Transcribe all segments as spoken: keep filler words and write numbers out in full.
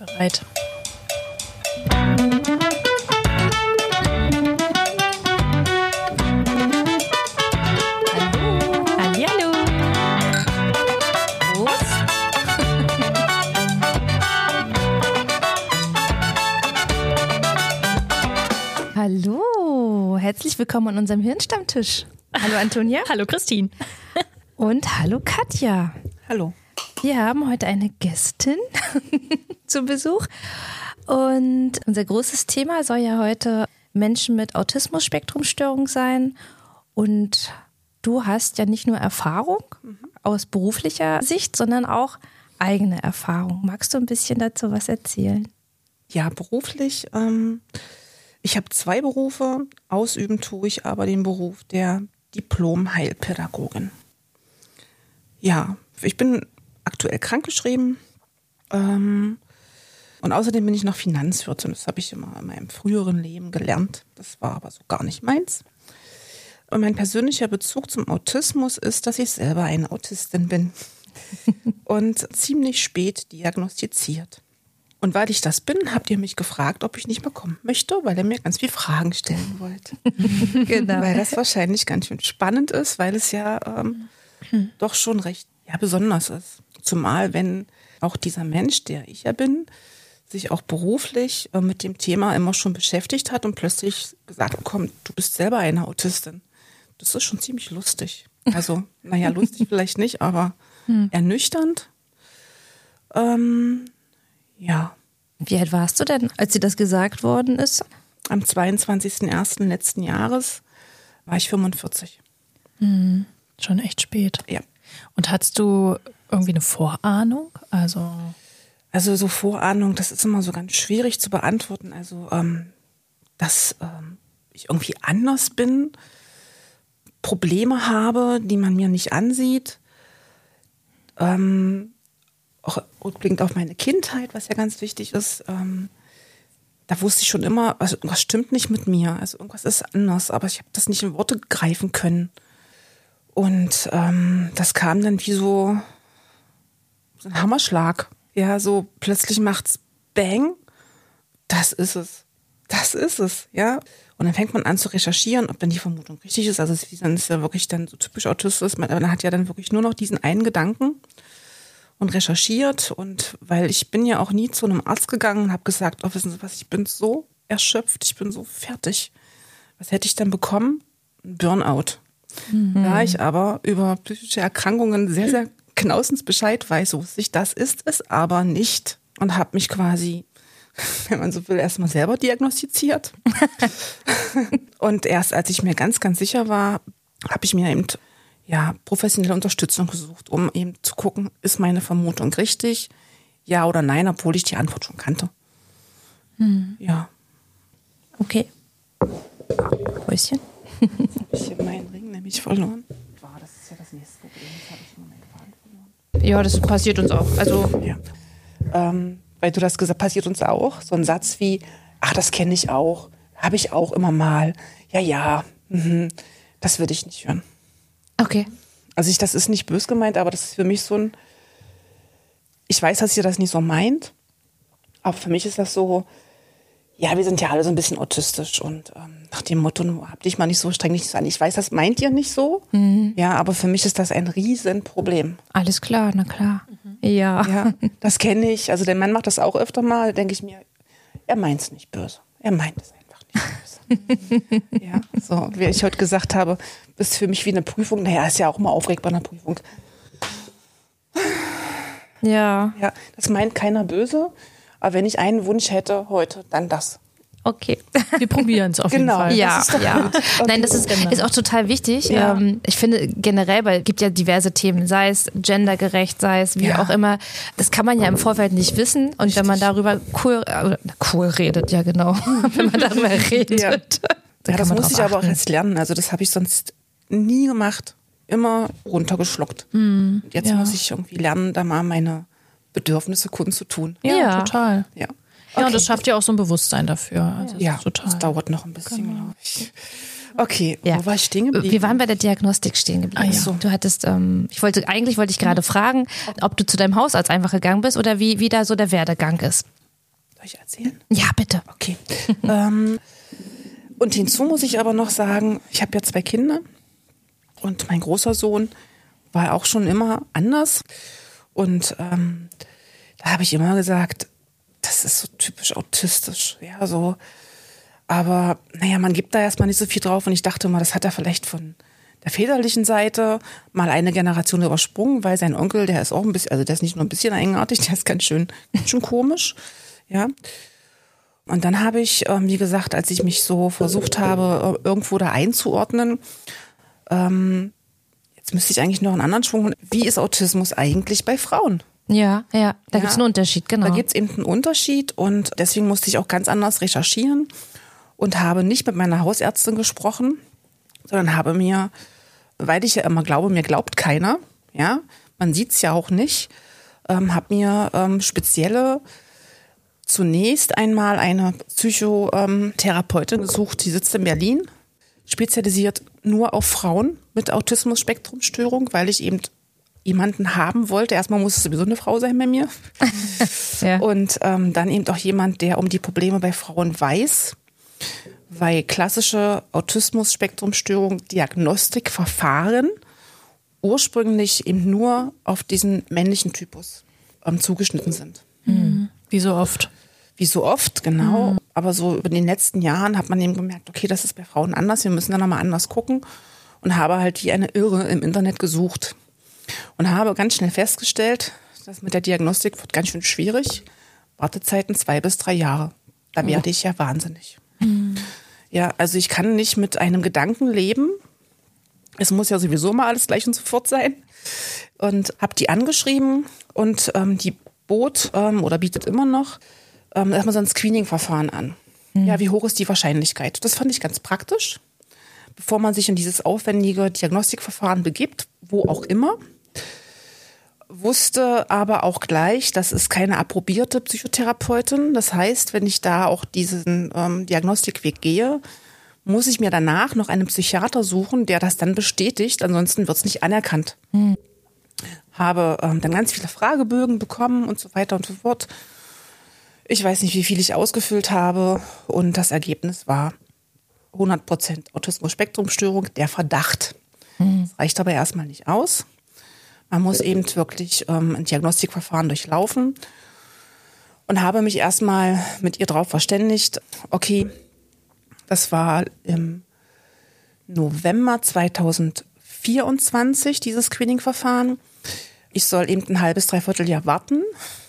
Bereit. Hallo. Hallihallo. Prost. Hallo, herzlich willkommen an unserem Hirnstammtisch. Hallo Antonia. Hallo Christine. Und hallo Katja. Hallo. Wir haben heute eine Gästin zu Besuch und unser großes Thema soll ja heute Menschen mit Autismus-Spektrum-Störung sein. Und du hast ja nicht nur Erfahrung mhm. aus beruflicher Sicht, sondern auch eigene Erfahrung. Magst du ein bisschen dazu was erzählen? Ja, beruflich. Ähm, ich habe zwei Berufe. Ausüben tue ich aber den Beruf der Diplom-Heilpädagogin. Ja, ich bin aktuell krankgeschrieben ähm, und außerdem bin ich noch Finanzwirtin. Das habe ich immer in meinem früheren Leben gelernt. Das war aber so gar nicht meins. Und mein persönlicher Bezug zum Autismus ist, dass ich selber eine Autistin bin und ziemlich spät diagnostiziert. Und weil ich das bin, habt ihr mich gefragt, ob ich nicht mehr kommen möchte, weil ihr mir ganz viele Fragen stellen wollt. Genau. Weil das wahrscheinlich ganz schön spannend ist, weil es ja ähm, hm. doch schon recht ja, besonders ist. Zumal wenn auch dieser Mensch, der ich ja bin, sich auch beruflich äh, mit dem Thema immer schon beschäftigt hat und plötzlich gesagt bekommt, du bist selber eine Autistin. Das ist schon ziemlich lustig. Also, naja, lustig vielleicht nicht, aber hm. ernüchternd. Ähm, ja. Wie alt warst du denn, als dir das gesagt worden ist? Am zweiundzwanzigsten ersten letzten Jahres war ich fünfundvierzig. Hm. Schon echt spät. Ja. Und hattest du irgendwie eine Vorahnung? Also, also so Vorahnung, das ist immer so ganz schwierig zu beantworten. Also, ähm, dass ähm, ich irgendwie anders bin, Probleme habe, die man mir nicht ansieht. Ähm, auch rückblickend auf meine Kindheit, was ja ganz wichtig ist. Ähm, da wusste ich schon immer, also irgendwas stimmt nicht mit mir. Also irgendwas ist anders, aber ich habe das nicht in Worte greifen können. Und ähm, das kam dann wie so, so ein Hammerschlag. Ja, so plötzlich macht's Bang. Das ist es. Das ist es, ja. Und dann fängt man an zu recherchieren, ob dann die Vermutung richtig ist. Also es ist ja wirklich dann so typisch autistisch. Man hat ja dann wirklich nur noch diesen einen Gedanken und recherchiert. Und weil ich bin ja auch nie zu einem Arzt gegangen und habe gesagt, oh, wissen Sie was, ich bin so erschöpft, ich bin so fertig. Was hätte ich dann bekommen? Ein Burnout. Mhm. Da ich aber über psychische Erkrankungen sehr, sehr genauestens Bescheid weiß, so wusste ich, das ist es aber nicht. Und habe mich quasi, wenn man so will, erstmal selber diagnostiziert. Und erst als ich mir ganz, ganz sicher war, habe ich mir eben ja, professionelle Unterstützung gesucht, um eben zu gucken, ist meine Vermutung richtig? Ja oder nein, obwohl ich die Antwort schon kannte. Mhm. Ja. Okay. Päuschen. Jetzt habe ich hier meinen Ring nämlich verloren. Wow, das ist ja das nächste Problem. Jetzt habe ich immer meinen Faden verloren. Ja, das passiert uns auch. Also ja. Ähm, weil du das gesagt hast, passiert uns auch. So ein Satz wie, ach, das kenne ich auch. Habe ich auch immer mal. Ja, ja. Mhm. Das würde ich nicht hören. Okay. Also ich, das ist nicht böse gemeint, aber das ist für mich so ein, ich weiß, dass ihr das nicht so meint, aber für mich ist das so, ja, wir sind ja alle so ein bisschen autistisch und ähm, nach dem Motto, hab dich mal nicht so streng nicht so an. Ich weiß, das meint ihr nicht so, mhm. ja, aber für mich ist das ein Riesenproblem. Alles klar, na klar. Mhm. Ja. Ja, das kenne ich. Also der Mann macht das auch öfter mal, denke ich mir, er meint es nicht böse. Er meint es einfach nicht böse. Ja, so, wie ich heute gesagt habe, ist für mich wie eine Prüfung. Naja, ist ja auch mal aufregend bei einer Prüfung. Ja. Ja, das meint keiner böse. Aber wenn ich einen Wunsch hätte heute, dann das. Okay. Wir probieren es auf genau. jeden Fall. Ja, das ist doch ja. gut. Okay. Nein, das ist, ist auch total wichtig. Ja. Ähm, ich finde generell, weil es gibt ja diverse Themen, sei es gendergerecht, sei es wie ja. auch immer. Das kann man ja im Vorfeld nicht wissen. Und Richtig. wenn man darüber cool, äh, cool redet, ja genau, wenn man darüber redet. Ja, ja das muss ich aber auch jetzt lernen. Also das habe ich sonst nie gemacht. Immer runtergeschluckt. Mm, Und jetzt ja. muss ich irgendwie lernen, da mal meine Bedürfnisse kundzutun. Ja, ja, total. Ja. Okay. Ja, und das schafft ja auch so ein Bewusstsein dafür. Also ja, das, total. das dauert noch ein bisschen, genau. glaube ich. Okay, ja. wo war ich stehen geblieben? Wir waren bei der Diagnostik stehen geblieben. Ah, ja. so. Du hattest, ähm, ich wollte, eigentlich wollte ich gerade fragen, ob du zu deinem Hausarzt einfach gegangen bist oder wie, wie da so der Werdegang ist. Soll ich erzählen? Ja, bitte. Okay. ähm, und hinzu muss ich aber noch sagen, ich habe ja zwei Kinder und mein großer Sohn war auch schon immer anders. Und ähm, da habe ich immer gesagt, das ist so typisch autistisch. Ja, so. Aber naja, man gibt da erstmal nicht so viel drauf. Und ich dachte mal, das hat er vielleicht von der väterlichen Seite mal eine Generation übersprungen, weil sein Onkel, der ist auch ein bisschen, also der ist nicht nur ein bisschen eigenartig, der ist ganz schön, ganz schön komisch. Ja. Und dann habe ich, ähm, wie gesagt, als ich mich so versucht habe, irgendwo da einzuordnen, ähm, jetzt müsste ich eigentlich noch einen anderen Schwung, wie ist Autismus eigentlich bei Frauen? Ja, ja, da Ja, gibt es einen Unterschied, genau. Da gibt es eben einen Unterschied und deswegen musste ich auch ganz anders recherchieren und habe nicht mit meiner Hausärztin gesprochen, sondern habe mir, weil ich ja immer glaube, mir glaubt keiner, ja, man sieht es ja auch nicht, ähm, habe mir ähm, spezielle, zunächst einmal eine Psychotherapeutin gesucht, die sitzt in Berlin, spezialisiert nur auf Frauen mit Autismus-Spektrum-Störung, weil ich eben jemanden haben wollte. Erstmal muss es sowieso eine Frau sein bei mir. Ja. Und ähm, dann eben auch jemand, der um die Probleme bei Frauen weiß, weil klassische Autismus-Spektrum-Störung Diagnostikverfahren ursprünglich eben nur auf diesen männlichen Typus ähm, zugeschnitten sind. Mhm. Wie so oft. Wie so oft, genau. Mhm. Aber so über den letzten Jahren hat man eben gemerkt, okay, das ist bei Frauen anders, wir müssen da nochmal anders gucken. Und habe halt wie eine Irre im Internet gesucht. Und habe ganz schnell festgestellt, das mit der Diagnostik wird ganz schön schwierig. Wartezeiten zwei bis drei Jahre. Da werde ich ja wahnsinnig. Mhm. Ja, also ich kann nicht mit einem Gedanken leben. Es muss ja sowieso mal alles gleich und sofort sein. Und habe die angeschrieben und ähm, die bot ähm, oder bietet immer noch ähm, erstmal so ein Screening-Verfahren an. Mhm. Ja, wie hoch ist die Wahrscheinlichkeit? Das fand ich ganz praktisch, bevor man sich in dieses aufwendige Diagnostikverfahren begibt, wo auch immer. Wusste aber auch gleich, das ist keine approbierte Psychotherapeutin. Das heißt, wenn ich da auch diesen ähm, Diagnostikweg gehe, muss ich mir danach noch einen Psychiater suchen, der das dann bestätigt. Ansonsten wird es nicht anerkannt. Mhm. Habe ähm, dann ganz viele Fragebögen bekommen und so weiter und so fort. Ich weiß nicht, wie viel ich ausgefüllt habe. Und das Ergebnis war hundert Prozent Autismus-Spektrum-Störung, der Verdacht. Mhm. Das reicht aber erstmal nicht aus. Man muss eben wirklich ähm, ein Diagnostikverfahren durchlaufen und habe mich erstmal mit ihr drauf verständigt, okay, das war im November zweitausendvierundzwanzig, dieses Screening-Verfahren. Ich soll eben ein halbes, dreiviertel Jahr warten.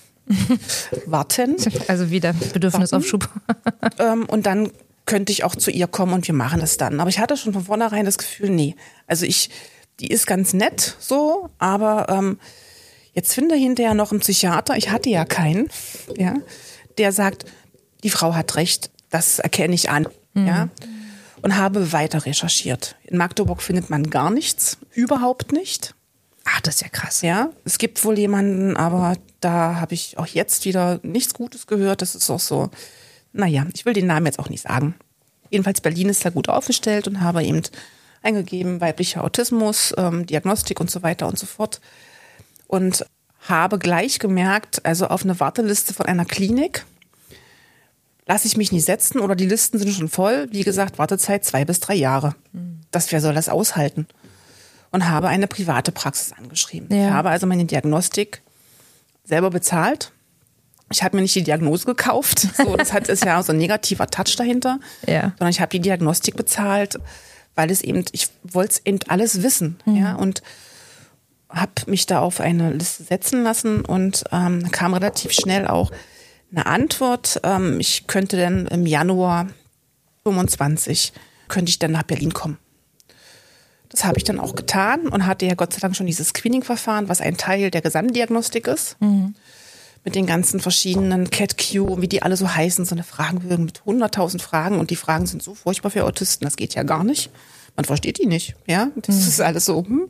warten. Also wieder Bedürfnisaufschub. ähm, und dann könnte ich auch zu ihr kommen und wir machen das dann. Aber ich hatte schon von vornherein das Gefühl, nee, also ich... Die ist ganz nett so, aber ähm, jetzt finde hinterher noch einen Psychiater, ich hatte ja keinen, ja, der sagt, die Frau hat recht, das erkenne ich an, mhm. ja, und habe weiter recherchiert. In Magdeburg findet man gar nichts, überhaupt nicht. Ach, das ist ja krass. Ja, es gibt wohl jemanden, aber da habe ich auch jetzt wieder nichts Gutes gehört. Das ist auch so, naja, ich will den Namen jetzt auch nicht sagen. Jedenfalls Berlin ist da gut aufgestellt und habe eben eingegeben, weiblicher Autismus, ähm, Diagnostik und so weiter und so fort. Und habe gleich gemerkt, also auf eine Warteliste von einer Klinik lasse ich mich nicht setzen oder die Listen sind schon voll. Wie gesagt, Wartezeit zwei bis drei Jahre. Mhm. Das, wer soll das aushalten? Und habe eine private Praxis angeschrieben. Ja. Ich habe also meine Diagnostik selber bezahlt. Ich habe mir nicht die Diagnose gekauft. So, das hat, ist ja so ein negativer Touch dahinter. Ja. Sondern ich habe die Diagnostik bezahlt, weil es eben, ich wollte es eben alles wissen, mhm. ja, und habe mich da auf eine Liste setzen lassen und ähm, kam relativ schnell auch eine Antwort. Ähm, ich könnte dann im Januar fünfundzwanzig, könnte ich dann nach Berlin kommen. Das habe ich dann auch getan und hatte ja Gott sei Dank schon dieses Screening-Verfahren, was ein Teil der Gesamtdiagnostik ist, mhm. mit den ganzen verschiedenen C A T-Q, wie die alle so heißen, so eine Fragenbögen mit hunderttausend Fragen und die Fragen sind so furchtbar für Autisten, das geht ja gar nicht. Man versteht die nicht, ja, das mhm. ist alles so. Hm.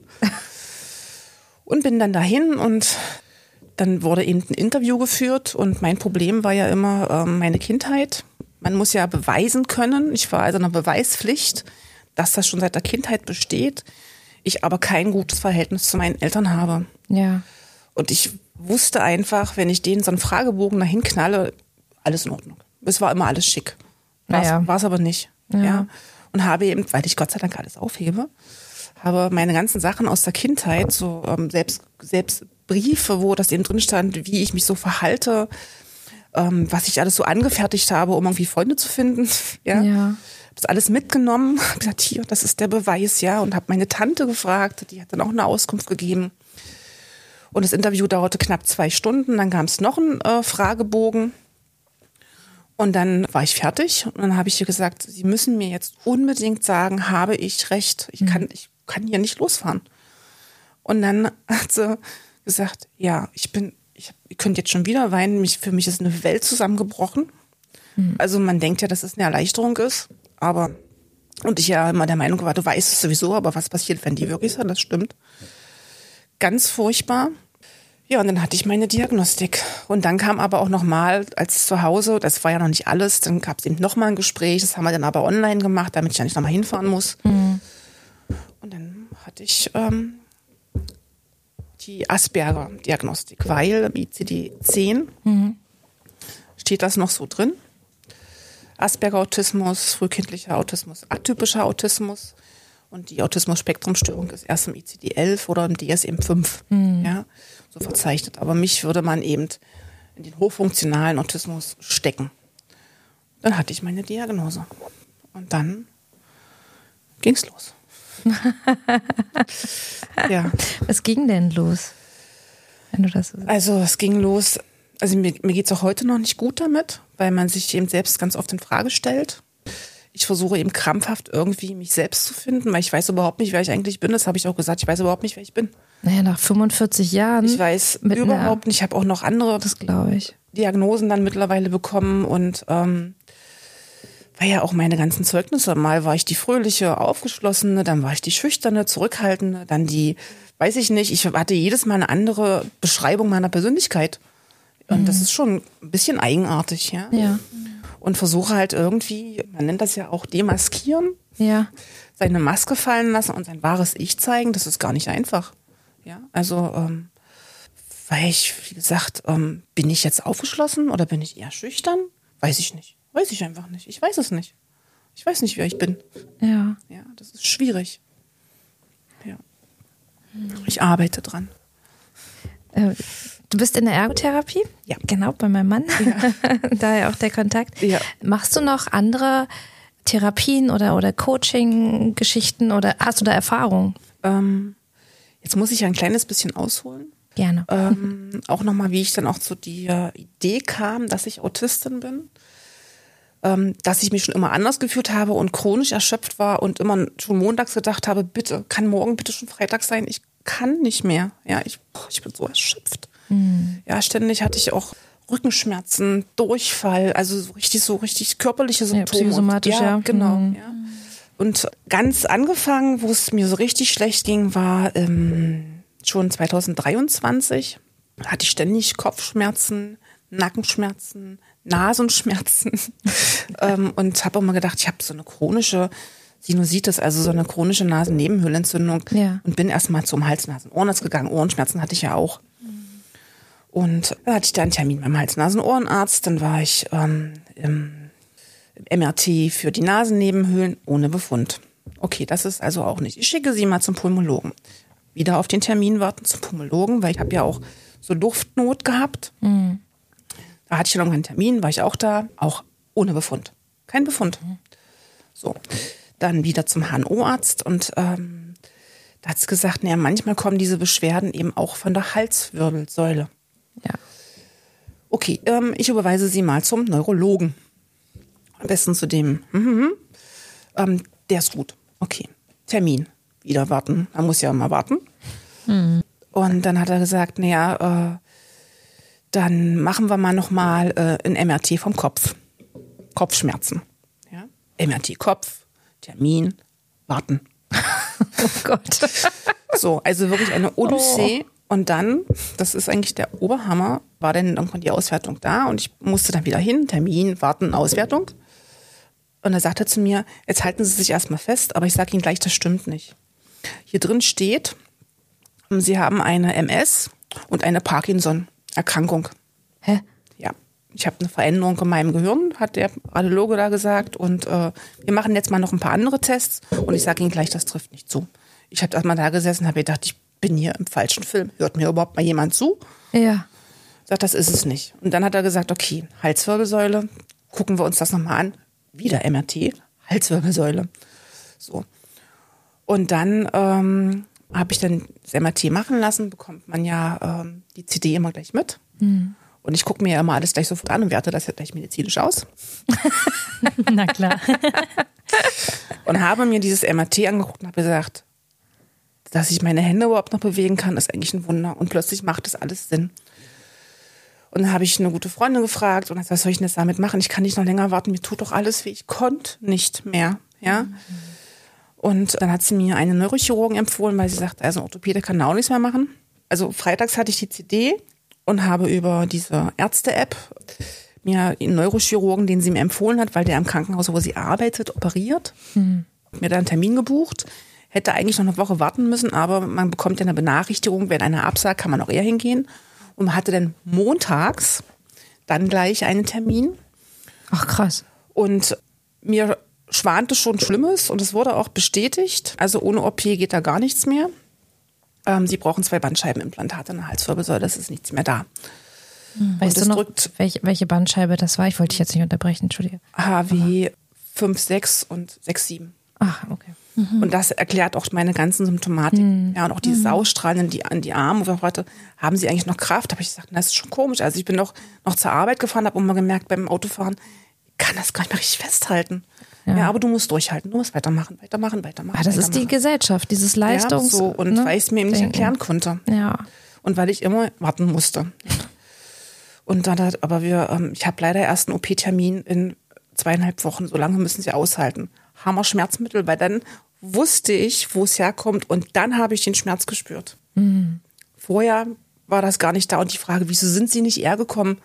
Und bin dann dahin und dann wurde eben ein Interview geführt und mein Problem war ja immer ähm, meine Kindheit. Man muss ja beweisen können, ich war also in einer Beweispflicht, dass das schon seit der Kindheit besteht, ich aber kein gutes Verhältnis zu meinen Eltern habe. Ja. Und ich wusste einfach, wenn ich denen so einen Fragebogen dahin knalle, alles in Ordnung. Es war immer alles schick. War es Naja. aber nicht. Ja. Ja. Und habe eben, weil ich Gott sei Dank alles aufhebe, habe meine ganzen Sachen aus der Kindheit, so ähm, selbst, selbst Briefe, wo das eben drin stand, wie ich mich so verhalte, ähm, was ich alles so angefertigt habe, um irgendwie Freunde zu finden. Ja. Ja. Das alles mitgenommen, habe gesagt, hier, das ist der Beweis, ja, und habe meine Tante gefragt, die hat dann auch eine Auskunft gegeben. Und das Interview dauerte knapp zwei Stunden, dann gab es noch einen äh, Fragebogen und dann war ich fertig und dann habe ich ihr gesagt, Sie müssen mir jetzt unbedingt sagen, habe ich recht, ich kann, ich kann hier nicht losfahren. Und dann hat sie gesagt, ja, ich bin, ich, hab, ihr könnt jetzt schon wieder weinen, mich, für mich ist eine Welt zusammengebrochen. Mhm. Also man denkt ja, dass es eine Erleichterung ist, aber, und ich ja immer der Meinung war, du weißt es sowieso, aber was passiert, wenn die wirklich sind, das stimmt. Ganz furchtbar. Ja, und dann hatte ich meine Diagnostik. Und dann kam aber auch nochmal, als zu Hause, das war ja noch nicht alles, dann gab es eben nochmal ein Gespräch, das haben wir dann aber online gemacht, damit ich ja nicht nochmal hinfahren muss. Mhm. Und dann hatte ich ähm, die Asperger-Diagnostik, weil im I C D zehn mhm. steht das noch so drin. Asperger-Autismus, frühkindlicher Autismus, atypischer Autismus. Und die Autismus-Spektrum-Störung ist erst im I C D elf oder im D S M fünf, mhm. ja, so verzeichnet. Aber mich würde man eben in den hochfunktionalen Autismus stecken. Dann hatte ich meine Diagnose. Und dann ging's los. Ja. Was ging denn los? Wenn du das so sagst? Also es ging los, also mir, mir geht's auch heute noch nicht gut damit, weil man sich eben selbst ganz oft in Frage stellt. Ich versuche eben krampfhaft irgendwie mich selbst zu finden, weil ich weiß überhaupt nicht, wer ich eigentlich bin. Das habe ich auch gesagt, ich weiß überhaupt nicht, wer ich bin. Naja, nach fünfundvierzig Jahren. Ich weiß überhaupt nicht, ich habe auch noch andere das glaube ich. Diagnosen dann mittlerweile bekommen und ähm, weil ja auch meine ganzen Zeugnisse, mal war ich die fröhliche, aufgeschlossene, dann war ich die schüchterne, zurückhaltende, dann die, weiß ich nicht, ich hatte jedes Mal eine andere Beschreibung meiner Persönlichkeit. Und mhm. das ist schon ein bisschen eigenartig, ja. Ja. Und versuche halt irgendwie, man nennt das ja auch demaskieren, ja. seine Maske fallen lassen und sein wahres Ich zeigen, das ist gar nicht einfach. Ja, also, ähm, weil ich, wie gesagt, ähm, bin ich jetzt aufgeschlossen oder bin ich eher schüchtern? Weiß ich nicht. Weiß ich einfach nicht. Ich weiß es nicht. Ich weiß nicht, wer ich bin. Ja. Ja, das ist schwierig. Ja. Ich arbeite dran. Äh, Du bist in der Ergotherapie? Ja. Genau, bei meinem Mann. Ja. Daher auch der Kontakt. Ja. Machst du noch andere Therapien oder, oder Coaching-Geschichten oder hast du da Erfahrung? Ähm, jetzt muss ich ja ein kleines bisschen ausholen. Gerne. Ähm, auch nochmal, wie ich dann auch zu der Idee kam, dass ich Autistin bin. Ähm, dass ich mich schon immer anders gefühlt habe und chronisch erschöpft war und immer schon montags gedacht habe, bitte, kann morgen bitte schon Freitag sein? Ich kann nicht mehr. Ja, ich, ich bin so erschöpft. Mhm. Ja, ständig hatte ich auch Rückenschmerzen, Durchfall, also so richtig, so richtig körperliche Symptome. Ja, psychosomatisch, ja. ja. Genau. Mhm. Ja. Und ganz angefangen, wo es mir so richtig schlecht ging, war ähm, schon zwanzig dreiundzwanzig. Da hatte ich ständig Kopfschmerzen, Nackenschmerzen, Nasenschmerzen ähm, und habe immer gedacht, ich habe so eine chronische Sinusitis, also so eine chronische Nasennebenhöhlenentzündung ja. und bin erstmal zum Hals-Nasen-Ohrenarzt gegangen. Ohrenschmerzen hatte ich ja auch. Und da hatte ich da einen Termin beim Hals-Nasen-Ohrenarzt. Dann war ich ähm, im, im M R T für die Nasennebenhöhlen ohne Befund. Okay, das ist also auch nicht. Ich schicke Sie mal zum Pulmologen. Wieder auf den Termin warten zum Pulmologen, weil ich habe ja auch so Luftnot gehabt. Mhm. Da hatte ich noch einen Termin, war ich auch da, auch ohne Befund. Kein Befund. Mhm. So, dann wieder zum H N O-Arzt und ähm, da hat es gesagt, naja, manchmal kommen diese Beschwerden eben auch von der Halswirbelsäule. Ja. Okay, ähm, ich überweise Sie mal zum Neurologen. Am besten zu dem. Mhm. Ähm, der ist gut. Okay, Termin. Wieder warten. Man muss ja immer warten. Mhm. Und dann hat er gesagt, naja, äh, dann machen wir mal nochmal äh, ein M R T vom Kopf. Kopfschmerzen. Ja? M R T Kopf, Termin, warten. Oh Gott. So, also wirklich eine Odyssee. Oh. Und dann, das ist eigentlich der Oberhammer, war dann irgendwann die Auswertung da und ich musste dann wieder hin, Termin, warten, Auswertung. Und er sagte zu mir, jetzt halten Sie sich erstmal fest, aber ich sage Ihnen gleich, das stimmt nicht. Hier drin steht, Sie haben eine M S und eine Parkinson-Erkrankung. Hä? Ja, ich habe eine Veränderung in meinem Gehirn, hat der Radiologe da gesagt. Und äh, wir machen jetzt mal noch ein paar andere Tests. Und ich sage Ihnen gleich, das trifft nicht zu. Ich habe erst mal da gesessen und habe gedacht, ich bin hier im falschen Film. Hört mir überhaupt mal jemand zu? Ja. Sagt, das ist es nicht. Und dann hat er gesagt, okay, Halswirbelsäule, gucken wir uns das nochmal an. Wieder M R T, Halswirbelsäule. So. Und dann ähm, habe ich dann das M R T machen lassen, bekommt man ja ähm, die C D immer gleich mit. Mhm. Und ich gucke mir ja immer alles gleich sofort an und werte das ja gleich medizinisch aus. Na klar. Und habe mir dieses M R T angeguckt und habe gesagt, dass ich meine Hände überhaupt noch bewegen kann, ist eigentlich ein Wunder. Und plötzlich macht das alles Sinn. Und dann habe ich eine gute Freundin gefragt und gesagt, was soll ich denn jetzt damit machen? Ich kann nicht noch länger warten, mir tut doch alles weh. Ich konnte nicht mehr. Ja. Mhm. Und dann hat sie mir einen Neurochirurgen empfohlen, weil sie sagt, also ein Orthopäde kann auch nichts mehr machen. Also freitags hatte ich die C D und habe über diese Ärzte-App mir einen Neurochirurgen, den sie mir empfohlen hat, weil der im Krankenhaus, wo sie arbeitet, operiert, mhm. mir da einen Termin gebucht. Hätte eigentlich noch eine Woche warten müssen, aber man bekommt ja eine Benachrichtigung, wenn einer absagt, kann man auch eher hingehen. Und man hatte dann montags dann gleich einen Termin. Ach krass. Und mir schwante schon Schlimmes und es wurde auch bestätigt. Also ohne O P geht da gar nichts mehr. Ähm, sie brauchen zwei Bandscheibenimplantate in der Halswirbelsäule, das ist nichts mehr da. Hm. Weißt du noch, drückt welche, welche Bandscheibe das war? Ich wollte dich jetzt nicht unterbrechen, Entschuldige. H W fünf, sechs und sechs, sieben. Ach, okay. Mhm. Und das erklärt auch meine ganzen Symptomatik. Mhm. Ja, und auch dieses mhm. Ausstrahlen an die, an die Arme. Wo ich heute, haben Sie eigentlich noch Kraft? Habe ich gesagt, das ist schon komisch. Also ich bin noch, noch zur Arbeit gefahren, habe immer gemerkt beim Autofahren, ich kann das gar nicht mehr richtig festhalten. Ja. ja, aber du musst durchhalten, du musst weitermachen, weitermachen, weitermachen. Ah, das weitermachen. ist die Gesellschaft, dieses Leistungs... Ja, so, und ne? weil ich es mir eben nicht erklären konnte. Ja. Und weil ich immer warten musste. Und dann hat, aber wir, ähm, ich habe leider erst einen O P-Termin in zweieinhalb Wochen, so lange müssen sie aushalten. Hammer Schmerzmittel, weil dann wusste ich, wo es herkommt und dann habe ich den Schmerz gespürt. Mhm. Vorher war das gar nicht da und die Frage, wieso sind sie nicht eher gekommen?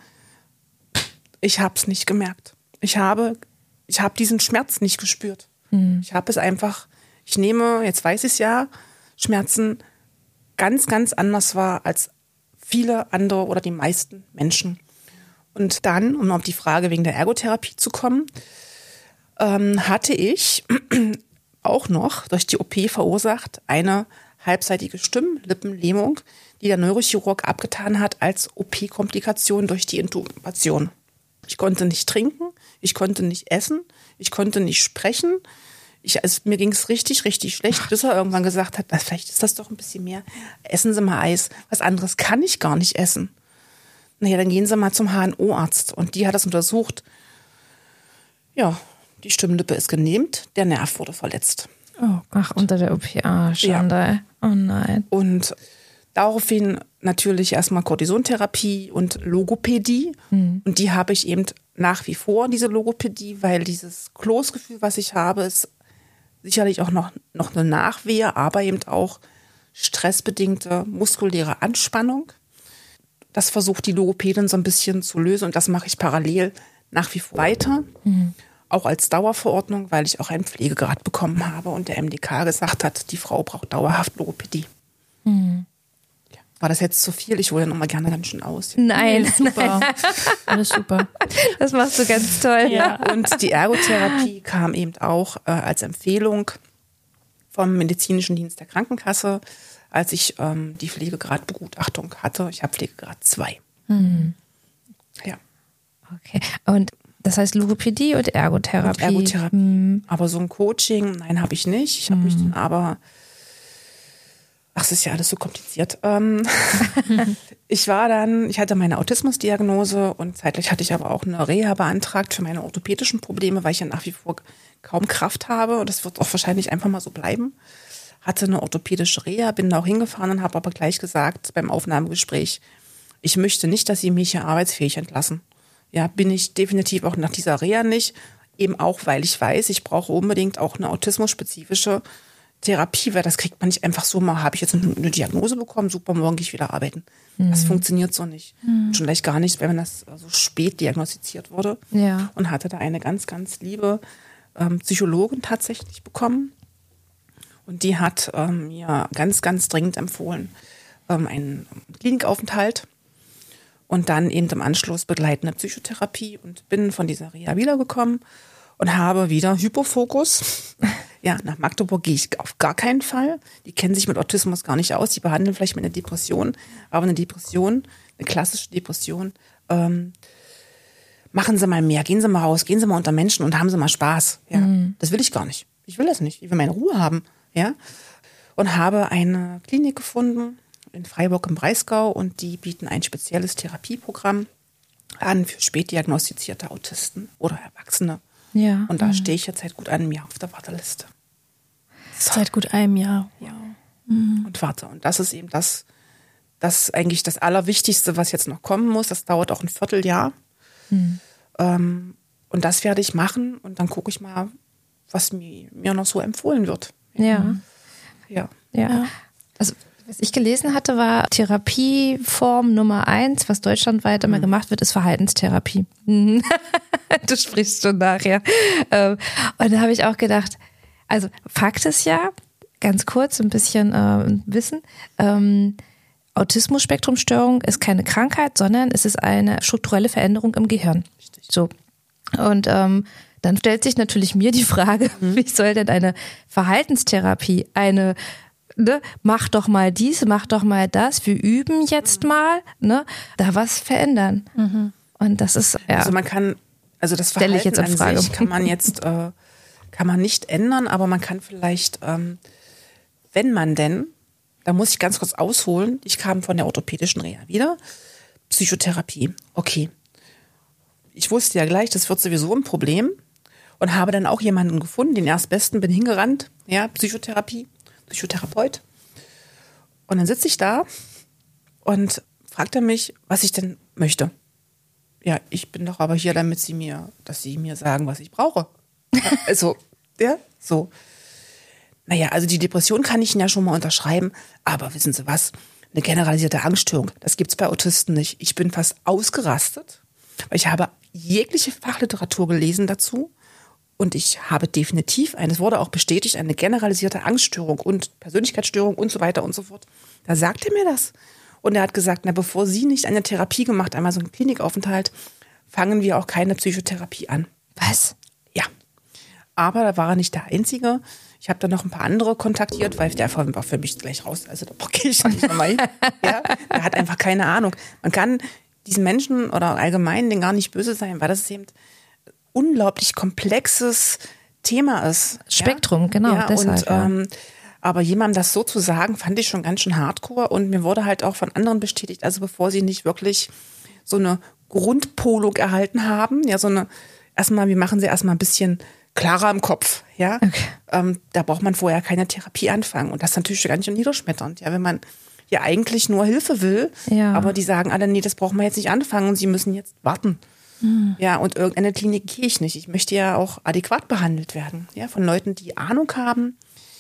Ich habe es nicht gemerkt. Ich habe, ich habe diesen Schmerz nicht gespürt. Mhm. Ich habe es einfach, ich nehme, jetzt weiß ich es ja, Schmerzen ganz, ganz anders wahr als viele andere oder die meisten Menschen. Und dann, um auf die Frage wegen der Ergotherapie zu kommen, ähm, hatte ich auch noch durch die O P verursacht eine halbseitige Stimmlippenlähmung, die der Neurochirurg abgetan hat als O P-Komplikation durch die Intubation. Ich konnte nicht trinken, ich konnte nicht essen, ich konnte nicht sprechen. Ich, also mir ging es richtig, richtig schlecht, bis er irgendwann gesagt hat, na, vielleicht ist das doch ein bisschen mehr. Essen Sie mal Eis. Was anderes kann ich gar nicht essen. Naja, dann gehen Sie mal zum H N O-Arzt. Und die hat das untersucht. Ja, die Stimmlippe ist gelähmt, der Nerv wurde verletzt. Oh, ach, unter der O P. Ah, Schande. Ja. Oh nein. Und daraufhin natürlich erstmal Kortisontherapie und Logopädie. Hm. Und die habe ich eben nach wie vor, diese Logopädie, weil dieses Kloßgefühl, was ich habe, ist sicherlich auch noch, noch eine Nachwehe, aber eben auch stressbedingte muskuläre Anspannung. Das versucht die Logopädin so ein bisschen zu lösen und das mache ich parallel nach wie vor weiter. Mhm. Auch als Dauerverordnung, weil ich auch einen Pflegegrad bekommen habe und der M D K gesagt hat, die Frau braucht dauerhaft Logopädie. Mhm. Ja. War das jetzt zu viel? Ich hole ja noch mal gerne ganz schön aus. Nein, nee, super. Alles super. Das machst du ganz toll. Ja. Und die Ergotherapie kam eben auch äh, als Empfehlung vom medizinischen Dienst der Krankenkasse, als ich ähm, die Pflegegradbegutachtung hatte. Ich habe Pflegegrad zwei. Mhm. Ja. Okay. Und das heißt Logopädie und Ergotherapie. Und Ergotherapie. Mhm. Aber so ein Coaching, nein, habe ich nicht. Ich habe mhm. mich dann aber, ach, es ist ja alles so kompliziert. Ähm, ich war dann, ich hatte meine Autismusdiagnose und zeitgleich hatte ich aber auch eine Reha beantragt für meine orthopädischen Probleme, weil ich ja nach wie vor kaum Kraft habe und das wird auch wahrscheinlich einfach mal so bleiben. Hatte eine orthopädische Reha, bin da auch hingefahren und habe aber gleich gesagt beim Aufnahmegespräch, ich möchte nicht, dass Sie mich hier arbeitsfähig entlassen. Ja, bin ich definitiv auch nach dieser Reha nicht. Eben auch, weil ich weiß, ich brauche unbedingt auch eine autismusspezifische Therapie, weil das kriegt man nicht einfach so mal, habe ich jetzt eine Diagnose bekommen, super, morgen gehe ich wieder arbeiten. Mhm. Das funktioniert so nicht. Mhm. Schon gleich gar nicht, wenn das so spät diagnostiziert wurde. Ja. Und hatte da eine ganz, ganz liebe ähm, Psychologin tatsächlich bekommen. Und die hat ähm, mir ganz, ganz dringend empfohlen, ähm, einen Klinikaufenthalt. und dann eben im Anschluss begleitende Psychotherapie und bin von dieser Reha wiedergekommen und habe wieder Hypofokus. Ja, nach Magdeburg gehe ich auf gar keinen Fall. Die kennen sich mit Autismus gar nicht aus. Die behandeln vielleicht mit einer Depression, aber eine Depression, eine klassische Depression, ähm, machen Sie mal mehr, gehen Sie mal raus, gehen Sie mal unter Menschen und haben Sie mal Spaß. Ja, mhm. Das will ich gar nicht. Ich will das nicht. Ich will meine Ruhe haben. Ja, und habe eine Klinik gefunden in Freiburg im Breisgau und die bieten ein spezielles Therapieprogramm an für spätdiagnostizierte Autisten oder Erwachsene. Ja. Und da mhm. stehe ich jetzt seit gut einem Jahr auf der Warteliste. So. Seit gut einem Jahr. Ja. Mhm. Und warte. Und das ist eben das, das ist eigentlich das Allerwichtigste, was jetzt noch kommen muss. Das dauert auch ein Vierteljahr. Mhm. Ähm, und das werde ich machen und dann gucke ich mal, was mir, mir noch so empfohlen wird. Ja. Ja. Ja. Also, was ich gelesen hatte, war Therapieform Nummer eins, was deutschlandweit immer mhm. gemacht wird, ist Verhaltenstherapie. Du sprichst schon nachher. Ja. Und da habe ich auch gedacht, also Fakt ist ja, ganz kurz, ein bisschen äh, Wissen, ähm, Autismus-Spektrum-Störung ist keine Krankheit, sondern es ist eine strukturelle Veränderung im Gehirn. Richtig. So. Und ähm, dann stellt sich natürlich mir die Frage, mhm. wie soll denn eine Verhaltenstherapie, eine Ne, mach doch mal dies, mach doch mal das, wir üben jetzt mal, ne, da was verändern. Mhm. Und das ist, ja. Also man kann, also das Verhalten ich jetzt in Frage. an sich kann man jetzt, äh, kann man nicht ändern, aber man kann vielleicht, ähm, wenn man denn, da muss ich ganz kurz ausholen, ich kam von der orthopädischen Reha wieder, Psychotherapie, okay. Ich wusste ja gleich, das wird sowieso ein Problem und habe dann auch jemanden gefunden, den Erstbesten, bin hingerannt, ja, Psychotherapie. Psychotherapeut. Und dann sitze ich da und fragt er mich, was ich denn möchte. Ja, ich bin doch aber hier, damit Sie mir, dass Sie mir sagen, was ich brauche. Also, ja, so. Naja, also die Depression kann ich Ihnen ja schon mal unterschreiben, aber wissen Sie was? Eine generalisierte Angststörung, das gibt's bei Autisten nicht. Ich bin fast ausgerastet, weil ich habe jegliche Fachliteratur gelesen dazu. Und ich habe definitiv, es wurde auch bestätigt, eine generalisierte Angststörung und Persönlichkeitsstörung und so weiter und so fort. Da sagt er mir das. Und er hat gesagt, na, bevor Sie nicht eine Therapie gemacht, einmal so einen Klinikaufenthalt, fangen wir auch keine Psychotherapie an. Was? Ja. Aber da war er nicht der Einzige. Ich habe dann noch ein paar andere kontaktiert, weil der war für mich gleich raus. Also da gehe ich nicht nochmal hin. Ja, der hat einfach keine Ahnung. Man kann diesen Menschen oder allgemein den gar nicht böse sein, weil das ist eben unglaublich komplexes Thema ist. Spektrum, ja? genau. Ja, deshalb, und, ja. ähm, aber jemandem das so zu sagen, fand ich schon ganz schön hardcore. Und mir wurde halt auch von anderen bestätigt, also bevor sie nicht wirklich so eine Grundpolung erhalten haben, ja, so eine, erstmal, wir machen sie erstmal ein bisschen klarer im Kopf, ja. Okay. Ähm, da braucht man vorher keine Therapie anfangen. Und das ist natürlich ganz schön niederschmetternd, ja, wenn man ja eigentlich nur Hilfe will, ja. aber die sagen alle, nee, das brauchen wir jetzt nicht anfangen und sie müssen jetzt warten. Ja, und irgendeine Klinik gehe ich nicht. Ich möchte ja auch adäquat behandelt werden, ja, von Leuten, die Ahnung haben.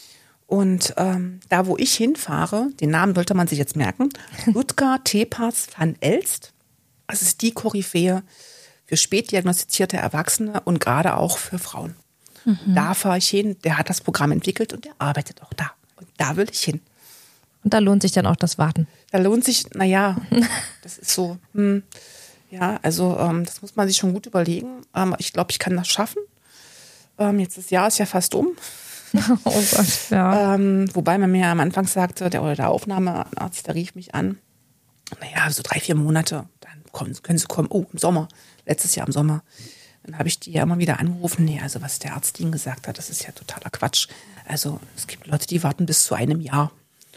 Und ähm, da, wo ich hinfahre, den Namen sollte man sich jetzt merken, Ludger Teparts van Elst, das ist die Koryphäe für spätdiagnostizierte Erwachsene und gerade auch für Frauen. Mhm. Da fahre ich hin, der hat das Programm entwickelt und der arbeitet auch da. Und da will ich hin. Und da lohnt sich dann auch das Warten? Da lohnt sich, naja, das ist so, hm, ja, also ähm, das muss man sich schon gut überlegen. Ähm, ich glaube, ich kann das schaffen. Ähm, jetzt das Jahr ist ja fast um. Oh Gott, ja. Ähm, wobei man mir am Anfang sagte, der, oder der Aufnahmearzt, der rief mich an. Naja, so drei, vier Monate, dann kommen, können Sie kommen. Oh, im Sommer, letztes Jahr im Sommer. Dann habe ich die ja immer wieder angerufen. Nee, also was der Arzt Ihnen gesagt hat, das ist ja totaler Quatsch. Also es gibt Leute, die warten bis zu einem Jahr.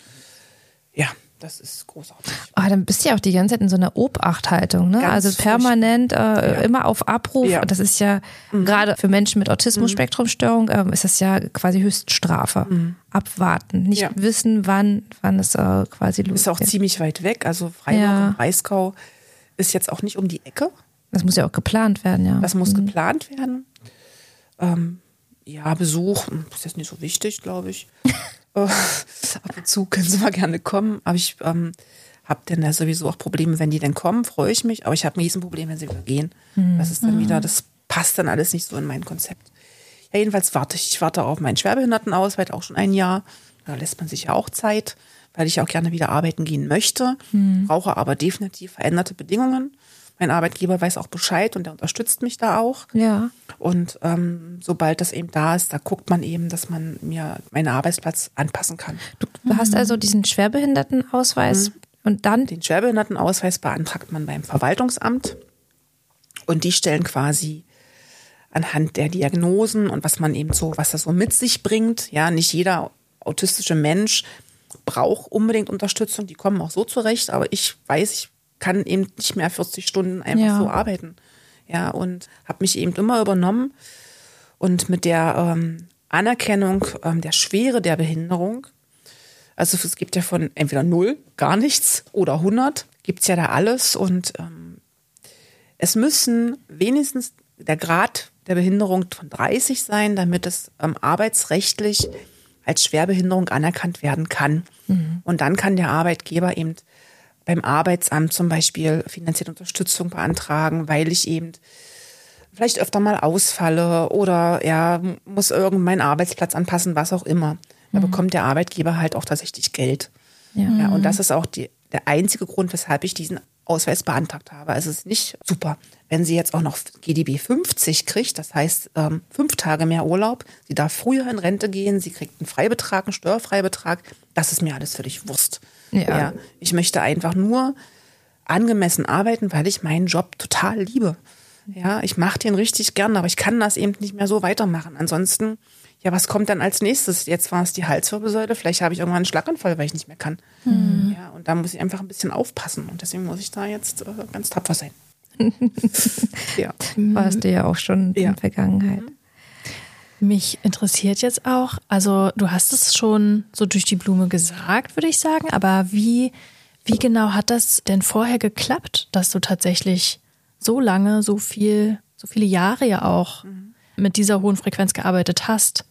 Ja, das ist großartig. Oh, dann bist du ja auch die ganze Zeit in so einer Obachthaltung, ne? Ganz also permanent äh, ja. immer auf Abruf. Ja. Und das ist ja mhm. gerade für Menschen mit Autismus-Spektrum-Störung äh, ist das ja quasi Höchststrafe. Mhm. Abwarten, nicht ja. wissen, wann, wann es äh, quasi losgeht. Ist auch ziemlich weit weg. Also Freiburg ja. im Breisgau ist jetzt auch nicht um die Ecke. Das muss ja auch geplant werden, ja. Das muss mhm. geplant werden. Ähm, ja, Besuch, ist jetzt nicht so wichtig, glaube ich. Ab und zu können Sie mal gerne kommen. Aber ich ähm, habe dann ja sowieso auch Probleme, wenn die dann kommen, freue ich mich. Aber ich habe ein Riesenproblem, wenn sie wieder gehen. Mhm. Das ist dann wieder, das passt dann alles nicht so in mein Konzept. Ja, jedenfalls warte ich. Ich warte auf meinen Schwerbehindertenausweis auch schon ein Jahr. Da lässt man sich ja auch Zeit, weil ich auch gerne wieder arbeiten gehen möchte, mhm. brauche aber definitiv veränderte Bedingungen. Mein Arbeitgeber weiß auch Bescheid und der unterstützt mich da auch. Ja. Und ähm, sobald das eben da ist, da guckt man eben, dass man mir meinen Arbeitsplatz anpassen kann. Du, du hast also diesen Schwerbehindertenausweis mhm. und dann? Den Schwerbehindertenausweis beantragt man beim Verwaltungsamt und die stellen quasi anhand der Diagnosen und was man eben so, was das so mit sich bringt. Ja, nicht jeder autistische Mensch braucht unbedingt Unterstützung, die kommen auch so zurecht, aber ich weiß, ich kann eben nicht mehr vierzig Stunden einfach ja. so arbeiten. Ja, und habe mich eben immer übernommen und mit der ähm, Anerkennung ähm, der Schwere der Behinderung, also es gibt ja von entweder null, gar nichts oder hundert, gibt es ja da alles und ähm, es müssen wenigstens der Grad der Behinderung von dreißig sein, damit es ähm, arbeitsrechtlich als Schwerbehinderung anerkannt werden kann. Mhm. Und dann kann der Arbeitgeber eben beim Arbeitsamt zum Beispiel finanzielle Unterstützung beantragen, weil ich eben vielleicht öfter mal ausfalle oder ja, muss irgend meinen Arbeitsplatz anpassen, was auch immer. Da mhm. bekommt der Arbeitgeber halt auch tatsächlich Geld. Ja. Ja, und das ist auch die, der einzige Grund, weshalb ich diesen Ausweis beantragt habe. Also es ist nicht super, wenn sie jetzt auch noch G D B fünfzig kriegt, das heißt ähm, fünf Tage mehr Urlaub, sie darf früher in Rente gehen, sie kriegt einen Freibetrag, einen Steuerfreibetrag, das ist mir alles völlig Wurst. Ja. Ja, ich möchte einfach nur angemessen arbeiten, weil ich meinen Job total liebe. Ja, ich mache den richtig gern, aber ich kann das eben nicht mehr so weitermachen. Ansonsten, ja, was kommt dann als nächstes? Jetzt war es die Halswirbelsäule, vielleicht habe ich irgendwann einen Schlaganfall, weil ich nicht mehr kann. Mhm. Ja, und da muss ich einfach ein bisschen aufpassen und deswegen muss ich da jetzt äh, ganz tapfer sein. Ja. Warst du ja auch schon ja. in der Vergangenheit. Mich interessiert jetzt auch, also du hast es schon so durch die Blume gesagt, würde ich sagen, aber wie, wie genau hat das denn vorher geklappt, dass du tatsächlich so lange, so viel, so viele Jahre ja auch mhm. mit dieser hohen Frequenz gearbeitet hast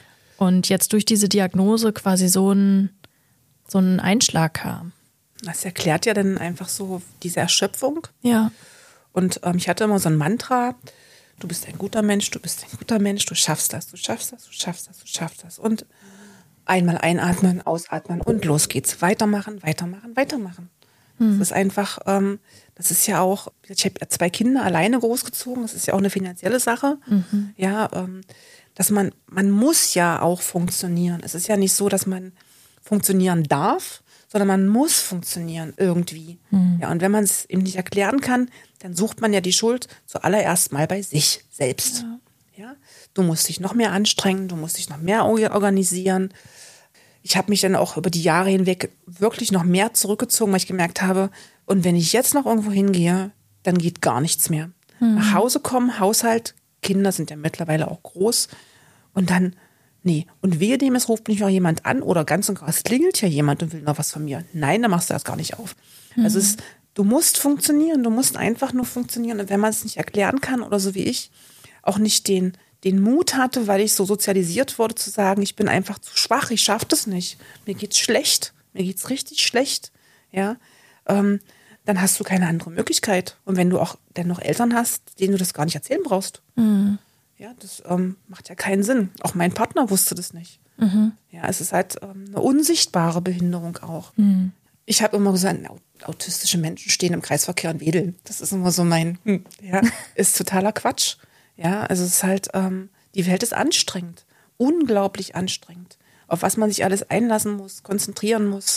und jetzt durch diese Diagnose quasi so ein, so ein Einschlag kam? Das erklärt ja dann einfach so diese Erschöpfung. Ja. Und ähm, ich hatte immer so ein Mantra: Du bist ein guter Mensch, du bist ein guter Mensch, du schaffst das, du schaffst das, du schaffst das, du schaffst das. Und einmal einatmen, ausatmen und los geht's. Weitermachen, weitermachen, weitermachen. Hm. Das ist einfach, ähm, das ist ja auch, ich habe ja zwei Kinder alleine großgezogen, das ist ja auch eine finanzielle Sache. Mhm. Ja, ähm, dass man, man muss ja auch funktionieren. Es ist ja nicht so, dass man funktionieren darf, sondern man muss funktionieren irgendwie. Mhm. Ja, und wenn man es eben nicht erklären kann, dann sucht man ja die Schuld zuallererst mal bei sich selbst. Ja. Ja? Du musst dich noch mehr anstrengen, du musst dich noch mehr organisieren. Ich habe mich dann auch über die Jahre hinweg wirklich noch mehr zurückgezogen, weil ich gemerkt habe, und wenn ich jetzt noch irgendwo hingehe, dann geht gar nichts mehr. Mhm. Nach Hause kommen, Haushalt, Kinder sind ja mittlerweile auch groß und dann nee, und wehe dem, es ruft mich noch jemand an oder ganz und gar, es klingelt ja jemand und will noch was von mir. Nein, dann machst du das gar nicht auf. Mhm. Also es, du musst funktionieren, du musst einfach nur funktionieren. Und wenn man es nicht erklären kann oder so wie ich, auch nicht den, den Mut hatte, weil ich so sozialisiert wurde, zu sagen, ich bin einfach zu schwach, ich schaffe das nicht. Mir geht's schlecht, mir geht's richtig schlecht. Ja, ähm, dann hast du keine andere Möglichkeit. Und wenn du auch dann noch Eltern hast, denen du das gar nicht erzählen brauchst, mhm. ja, das ähm, macht ja keinen Sinn. Auch mein Partner wusste das nicht. Mhm. Ja, es ist halt ähm, eine unsichtbare Behinderung auch. Mhm. Ich habe immer gesagt, autistische Menschen stehen im Kreisverkehr und wedeln. Das ist immer so mein, hm, ja, ist totaler Quatsch. Ja, also es ist halt, ähm, die Welt ist anstrengend, unglaublich anstrengend. Auf was man sich alles einlassen muss, konzentrieren muss,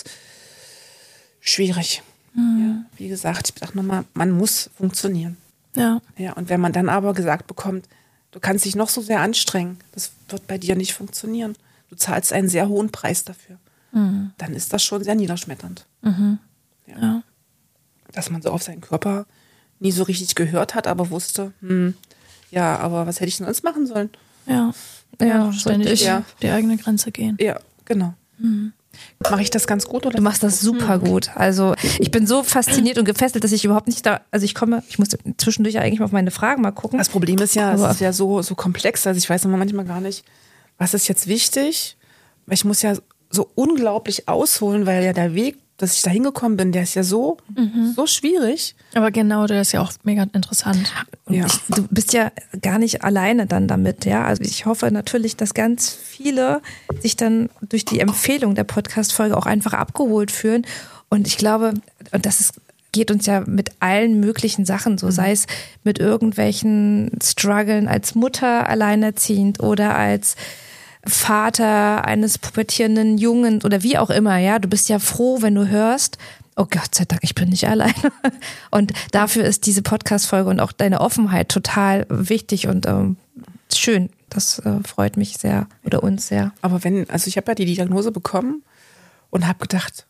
schwierig. Mhm. Ja, wie gesagt, ich sage nochmal, man muss funktionieren. Ja. Ja, und wenn man dann aber gesagt bekommt, du kannst dich noch so sehr anstrengen, das wird bei dir nicht funktionieren. Du zahlst einen sehr hohen Preis dafür. Mhm. Dann ist das schon sehr niederschmetternd. Mhm. Ja. Ja. Dass man so auf seinen Körper nie so richtig gehört hat, aber wusste, hm, ja, aber was hätte ich denn sonst machen sollen? Ja, ja, ja ständig ja. die eigene Grenze gehen. Ja, genau. Mhm. Mache ich das ganz gut oder? Du machst das super gut. Also ich bin so fasziniert und gefesselt, dass ich überhaupt nicht da, also ich komme, ich muss zwischendurch ja eigentlich mal auf meine Fragen mal gucken. Das Problem ist ja, aber es ist ja so, so komplex, also ich weiß immer manchmal gar nicht, was ist jetzt wichtig, weil ich muss ja so unglaublich ausholen, weil ja der Weg dass ich da hingekommen bin, der ist ja so, mhm. so schwierig. Aber genau, der ist ja auch mega interessant. Ja. Ich, du bist ja gar nicht alleine dann damit, ja. Also ich hoffe natürlich, dass ganz viele sich dann durch die Empfehlung der Podcast-Folge auch einfach abgeholt fühlen. Und ich glaube, und das ist, geht uns ja mit allen möglichen Sachen so, sei es mit irgendwelchen Struggeln als Mutter alleinerziehend oder als Vater eines pubertierenden Jungen oder wie auch immer, ja, du bist ja froh, wenn du hörst, oh Gott sei Dank, ich bin nicht alleine. Und dafür ist diese Podcast-Folge und auch deine Offenheit total wichtig und ähm, schön. Das äh, freut mich sehr oder uns sehr. Aber wenn, also ich habe ja die Diagnose bekommen und habe gedacht,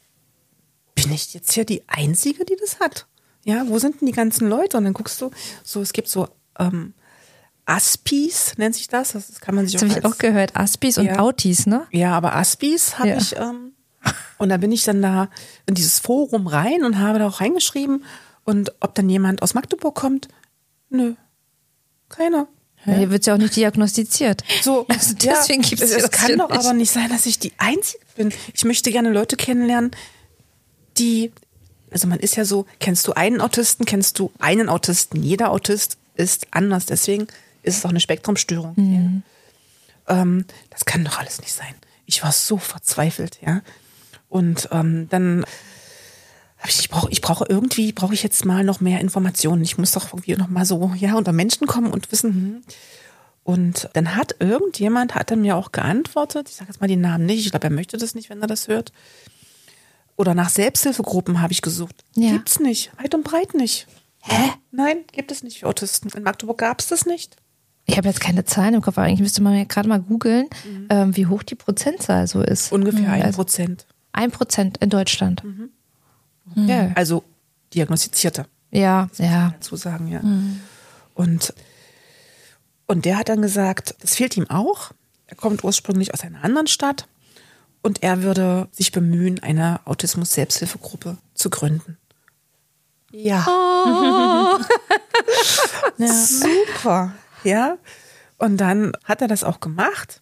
bin ich jetzt hier die Einzige, die das hat? Ja, wo sind denn die ganzen Leute? Und dann guckst du, so es gibt so ähm, Aspis, nennt sich das. Das kann man sich das habe ich auch gehört. Aspis und ja. Autis, ne? Ja, aber Aspis habe ja. ich. Ähm, und da bin ich dann da in dieses Forum rein und habe da auch reingeschrieben. Und ob dann jemand aus Magdeburg kommt? Nö, keiner. Ja, hier wird ja auch nicht diagnostiziert. So, also deswegen ja, gibt es es, das es kann doch nicht. Aber nicht sein, dass ich die Einzige bin. Ich möchte gerne Leute kennenlernen, die, also man ist ja so, kennst du einen Autisten, kennst du einen Autisten. Jeder Autist ist anders. Deswegen ist es auch eine Spektrumstörung. Mhm. Ja. Ähm, das kann doch alles nicht sein. Ich war so verzweifelt, ja. Und ähm, dann habe ich, ich brauche ich brauche irgendwie, brauche ich jetzt mal noch mehr Informationen. Ich muss doch irgendwie noch mal so, ja, unter Menschen kommen und wissen. Hm. Und dann hat irgendjemand, hat er mir auch geantwortet, ich sage jetzt mal den Namen nicht, ich glaube, er möchte das nicht, wenn er das hört. Oder nach Selbsthilfegruppen habe ich gesucht. Ja. Gibt's nicht, weit und breit nicht. Hä? Nein, gibt es nicht für Autisten. In Magdeburg gab es das nicht. Ich habe jetzt keine Zahlen im Kopf, aber eigentlich müsste man ja gerade mal googeln, mhm. ähm, wie hoch die Prozentzahl so ist. Ungefähr ein Prozent. Ein Prozent in Deutschland. Mhm. Ja. Also Diagnostizierte. Ja, das muss ja. ich dazu sagen, ja. Mhm. Und, und der hat dann gesagt, das fehlt ihm auch. Er kommt ursprünglich aus einer anderen Stadt und er würde sich bemühen, eine Autismus-Selbsthilfegruppe zu gründen. Ja. Oh. ja. Super. Ja. Und dann hat er das auch gemacht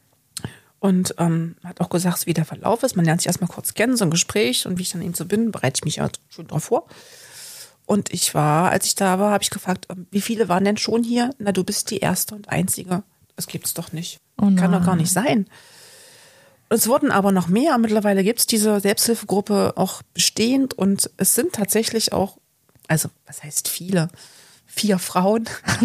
und ähm, hat auch gesagt, wie der Verlauf ist. Man lernt sich erstmal kurz kennen, so ein Gespräch, und wie ich dann eben so bin, bereite ich mich ja schon drauf vor. Und ich war, als ich da war, habe ich gefragt, wie viele waren denn schon hier? Na, du bist die erste und einzige. Das gibt's doch nicht. Oh Kann doch gar nicht sein. Es wurden aber noch mehr. Mittlerweile gibt es diese Selbsthilfegruppe auch bestehend und es sind tatsächlich auch, also was heißt viele? Vier Frauen,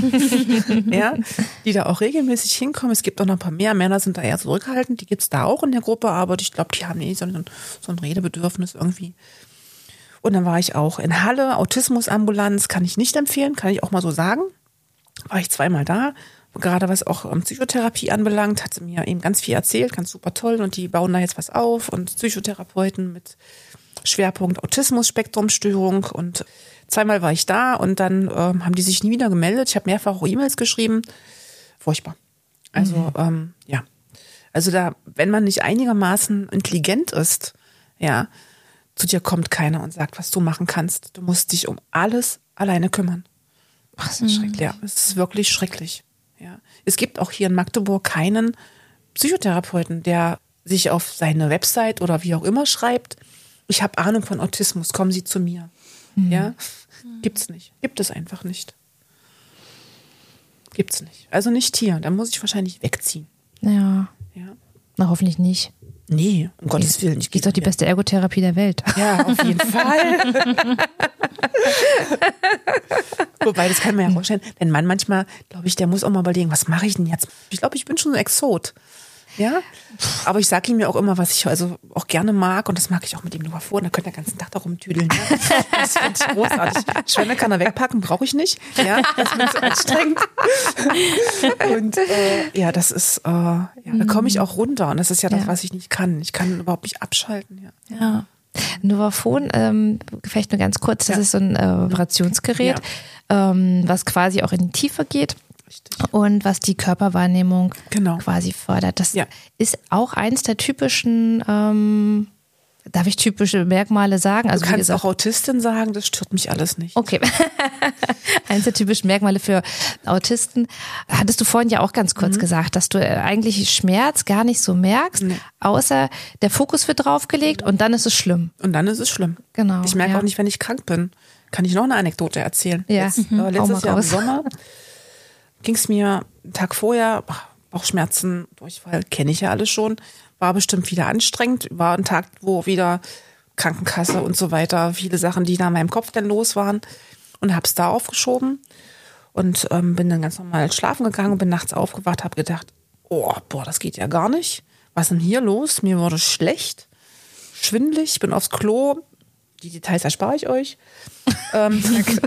ja, die da auch regelmäßig hinkommen. Es gibt auch noch ein paar mehr. Männer sind da eher zurückhaltend. Die gibt es da auch in der Gruppe, aber ich glaube, die haben eh so ein, so ein Redebedürfnis irgendwie. Und dann war ich auch in Halle, Autismusambulanz, kann ich nicht empfehlen, kann ich auch mal so sagen. War ich zweimal da. Gerade was auch Psychotherapie anbelangt, hat sie mir eben ganz viel erzählt, ganz super toll. Und die bauen da jetzt was auf und Psychotherapeuten mit Schwerpunkt Autismus-Spektrumstörung. Und zweimal war ich da und dann ähm, haben die sich nie wieder gemeldet. Ich habe mehrfach auch E-Mails geschrieben. Furchtbar. Also mhm. ähm, ja, also da, wenn man nicht einigermaßen intelligent ist, ja, zu dir kommt keiner und sagt, was du machen kannst. Du musst dich um alles alleine kümmern. Ach, das ist mhm. schrecklich. Ja, es ist wirklich schrecklich. Ja. Es gibt auch hier in Magdeburg keinen Psychotherapeuten, der sich auf seine Website oder wie auch immer schreibt, ich habe Ahnung von Autismus, kommen Sie zu mir. Mhm. Ja, gibt's nicht. Gibt es einfach nicht. Gibt's nicht. Also nicht hier. Da muss ich wahrscheinlich wegziehen. Ja. Ja. Na, hoffentlich nicht. Nee, um Gottes Willen. Ich ist doch die mehr. beste Ergotherapie der Welt. Ja, auf jeden Fall. Wobei, das kann man ja vorstellen. Denn Mann manchmal, glaube ich, der muss auch mal überlegen, was mache ich denn jetzt? Ich glaube, ich bin schon so ein Exot. Ja, aber ich sage ihm ja auch immer, was ich also auch gerne mag, und das mag ich auch mit ihm nur vor. Und da könnt ihr den ganzen Tag da rumtüdeln. Ja? Das finde ich großartig. Schwämme kann er wegpacken, brauche ich nicht. Ja, das ist mir zu anstrengend. Und äh, ja, das ist, äh, ja, da komme ich auch runter. Und das ist ja das, ja. was ich nicht kann. Ich kann überhaupt nicht abschalten. Ja. ja. Novafon, ähm, vielleicht nur ganz kurz, das ja. ist so ein äh, Vibrationsgerät, ja. ähm, was quasi auch in die Tiefe geht. Richtig. Und was die Körperwahrnehmung genau. quasi fördert. Das ja. ist auch eins der typischen ähm, Darf ich typische Merkmale sagen? Also, du kannst wie gesagt, auch Autistin sagen, das stört mich alles nicht. Okay. Eins der typischen Merkmale für Autisten. Hattest du vorhin ja auch ganz kurz mhm. gesagt, dass du eigentlich Schmerz gar nicht so merkst, nee. außer der Fokus wird draufgelegt und dann ist es schlimm. Und dann ist es schlimm. Genau. Ich merke ja. auch nicht, wenn ich krank bin. Kann ich noch eine Anekdote erzählen? Ja. Jetzt, Mhm. äh, letztes Jahr im Sommer ging es mir einen Tag vorher, Bauchschmerzen, Durchfall, kenne ich ja alles schon, war bestimmt wieder anstrengend, war ein Tag, wo wieder Krankenkasse und so weiter, viele Sachen, die da in meinem Kopf dann los waren und habe es da aufgeschoben und ähm, bin dann ganz normal schlafen gegangen und bin nachts aufgewacht, habe gedacht, oh, boah, das geht ja gar nicht. Was ist denn hier los? Mir wurde schlecht, schwindelig, bin aufs Klo, die Details erspare ich euch. ähm,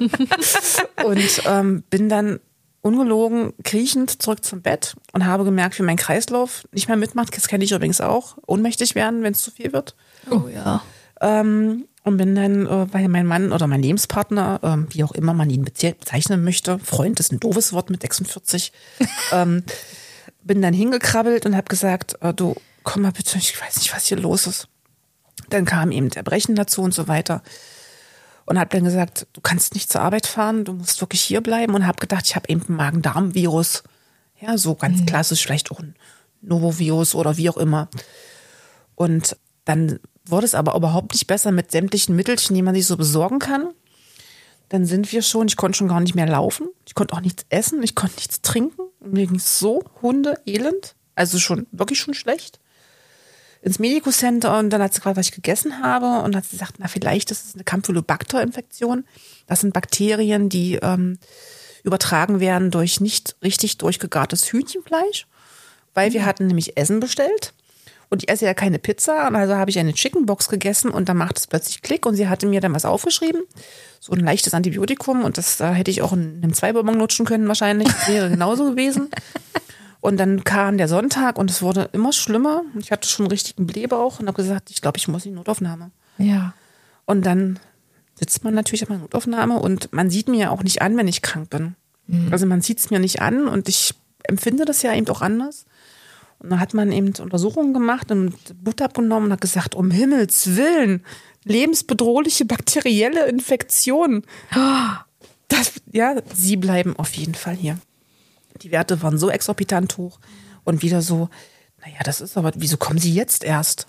und ähm, bin dann ungelogen kriechend zurück zum Bett und habe gemerkt, wie mein Kreislauf nicht mehr mitmacht. Das kenne ich übrigens auch. Ohnmächtig werden, wenn es zu viel wird. Oh ja. Ähm, und bin dann, äh, weil mein Mann oder mein Lebenspartner, ähm, wie auch immer man ihn bezeichnen möchte, Freund ist ein doofes Wort mit sechsundvierzig, ähm, bin dann hingekrabbelt und habe gesagt, äh, du, komm mal bitte, ich weiß nicht, was hier los ist. Dann kam eben der Brechen dazu und so weiter. Und habe dann gesagt, du kannst nicht zur Arbeit fahren, du musst wirklich hier bleiben. Und habe gedacht, ich habe eben ein Magen-Darm-Virus. Ja, so ganz mhm. klassisch, vielleicht auch ein Novovirus oder wie auch immer. Und dann wurde es aber überhaupt nicht besser mit sämtlichen Mittelchen, die man sich so besorgen kann. Dann sind wir schon, ich konnte schon gar nicht mehr laufen. Ich konnte auch nichts essen, ich konnte nichts trinken. Mir ging es so hundeelend. Also schon, wirklich schon schlecht. Ins Medico-Center und dann hat sie gefragt, was ich gegessen habe und hat sie gesagt, na vielleicht ist es eine Campylobacter-Infektion. Das sind Bakterien, die ähm, übertragen werden durch nicht richtig durchgegartes Hühnchenfleisch, weil wir hatten nämlich Essen bestellt und ich esse ja keine Pizza und also habe ich eine Chickenbox gegessen und dann macht es plötzlich Klick und sie hatte mir dann was aufgeschrieben, so ein leichtes Antibiotikum und das da hätte ich auch in einem Zweibonbon lutschen können wahrscheinlich, das wäre genauso gewesen. Und dann kam der Sonntag und es wurde immer schlimmer. Ich hatte schon einen richtigen Blähbauch und habe gesagt, ich glaube, ich muss in die Notaufnahme. Ja. Und dann sitzt man natürlich auf meiner Notaufnahme und man sieht mir ja auch nicht an, wenn ich krank bin. Mhm. Also man sieht es mir nicht an und ich empfinde das ja eben auch anders. Und dann hat man eben Untersuchungen gemacht und Blut abgenommen und hat gesagt, um Himmels Willen, lebensbedrohliche bakterielle Infektion. Das, ja, sie bleiben auf jeden Fall hier. Die Werte waren so exorbitant hoch und wieder so, naja, das ist aber, wieso kommen sie jetzt erst?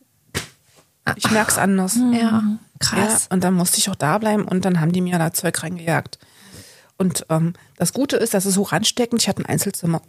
Ich merke es anders. Ja, krass. Ja, und dann musste ich auch da bleiben und dann haben die mir da Zeug reingejagt. Und ähm, das Gute ist, das ist hoch ansteckend, ich hatte ein Einzelzimmer.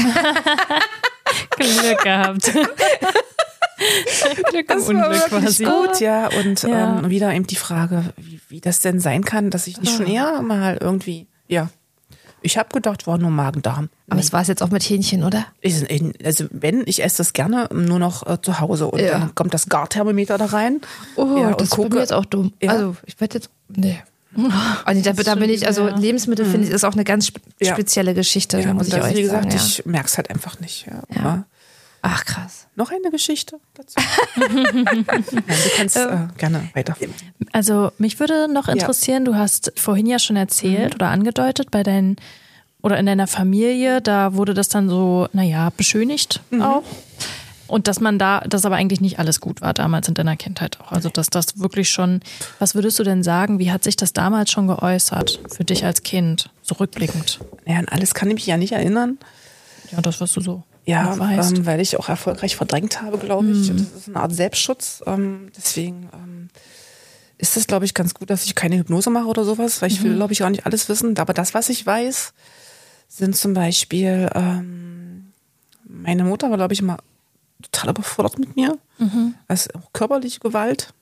Glück gehabt. Glück das im war Unglück wirklich quasi. gut, ja. Und Ja. Ähm, wieder eben die Frage, wie, wie das denn sein kann, dass ich nicht schon eher mal irgendwie, ja. Ich habe gedacht, war nur Magen-Darm. Aber es war es jetzt auch mit Hähnchen, oder? Ich, also wenn, ich esse das gerne nur noch äh, zu Hause und Ja. dann kommt das Garthermometer da rein. Oh, ja, das ist bei mir jetzt auch dumm. Ja. Also ich werde jetzt, nee. Also da, da bin ich, also ja. Lebensmittel finde ich, ist auch eine ganz spe Ja. spezielle Geschichte, Ja, muss und ich das, euch wie gesagt, sagen. Ja. ich merke es halt einfach nicht. Ja. Ja. Aber Ach krass. noch eine Geschichte dazu? Nein, du kannst äh, gerne weiterführen. Also mich würde noch interessieren, du hast vorhin ja schon erzählt Mhm. oder angedeutet, bei deinen oder in deiner Familie, da wurde das dann so, naja, beschönigt Mhm. auch. Und dass man da, dass aber eigentlich nicht alles gut war damals in deiner Kindheit auch. Also dass das wirklich schon, was würdest du denn sagen, wie hat sich das damals schon geäußert für dich als Kind, so rückblickend? Ja, an alles kann ich mich ja nicht erinnern. Ja, das, was du so Ja, noch weißt. ähm, weil ich auch erfolgreich verdrängt habe, glaube ich. Das ist eine Art Selbstschutz. Ähm, deswegen ähm, ist es, glaube ich, ganz gut, dass ich keine Hypnose mache oder sowas, weil ich will, glaube ich, auch nicht alles wissen. Aber das, was ich weiß, sind zum Beispiel, ähm, meine Mutter war, glaube ich, immer total überfordert mit mir. Mhm. Also auch körperliche Gewalt.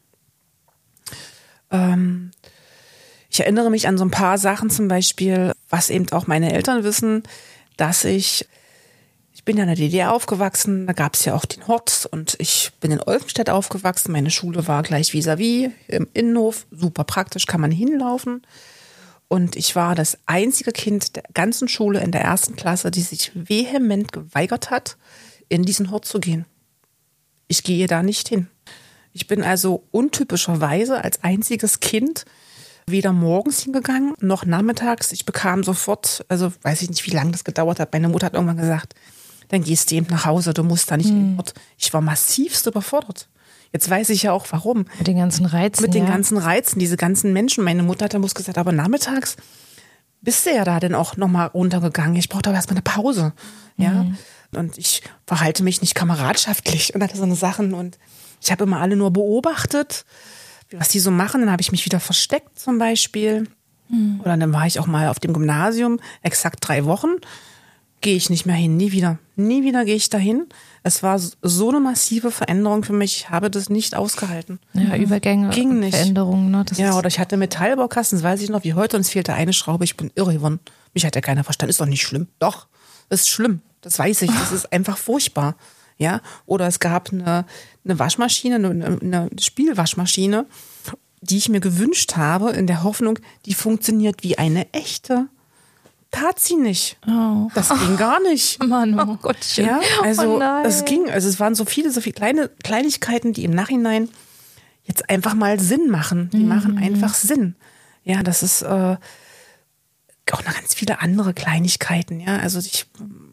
Ähm, ich erinnere mich an so ein paar Sachen, zum Beispiel, was eben auch meine Eltern wissen, dass ich Ich bin ja in der D D R aufgewachsen, da gab es ja auch den Hort und ich bin in Olfenstedt aufgewachsen. Meine Schule war gleich vis-à-vis im Innenhof, super praktisch, kann man hinlaufen. Und ich war das einzige Kind der ganzen Schule in der ersten Klasse, die sich vehement geweigert hat, in diesen Hort zu gehen. Ich gehe da nicht hin. Ich bin also untypischerweise als einziges Kind weder morgens hingegangen, noch nachmittags. Ich bekam sofort, also weiß ich nicht, wie lange das gedauert hat. Meine Mutter hat irgendwann gesagt, dann gehst du eben nach Hause, du musst da nicht mhm. hin. Ich war massivst überfordert. Jetzt weiß ich ja auch, warum. Mit den ganzen Reizen. Mit den ja. ganzen Reizen, diese ganzen Menschen. Meine Mutter hat dann bloß gesagt, aber nachmittags bist du ja da denn auch nochmal runtergegangen. Ich brauche doch erstmal eine Pause. Ja. Mhm. Und ich verhalte mich nicht kameradschaftlich und hatte so eine Sachen. Und ich habe immer alle nur beobachtet, was die so machen. Dann habe ich mich wieder versteckt zum Beispiel. Mhm. Oder dann war ich auch mal auf dem Gymnasium, exakt drei Wochen. Gehe ich nicht mehr hin, nie wieder. Nie wieder gehe ich dahin. Es war so eine massive Veränderung für mich. Ich habe das nicht ausgehalten. Ja, Übergänge, Ging nicht. Veränderungen. Ne? Das ja, oder ich hatte Metallbaukasten, das weiß ich noch wie heute, und es fehlte eine Schraube. Ich bin irre geworden. Mich hat ja keiner verstanden. Ist doch nicht schlimm. Doch, das ist schlimm. Das weiß ich. Das ist einfach furchtbar. Ja, oder es gab eine, eine Waschmaschine, eine, eine Spielwaschmaschine, die ich mir gewünscht habe, in der Hoffnung, die funktioniert wie eine echte. Tat sie nicht. Oh. Das ging gar nicht. Mann, Oh Gottchen. Ja, also oh nein. es ging, also es waren so viele, so viele kleine Kleinigkeiten, die im Nachhinein jetzt einfach mal Sinn machen. Die mhm. machen einfach Sinn. Ja, das ist äh, auch noch ganz viele andere Kleinigkeiten. Ja, also ich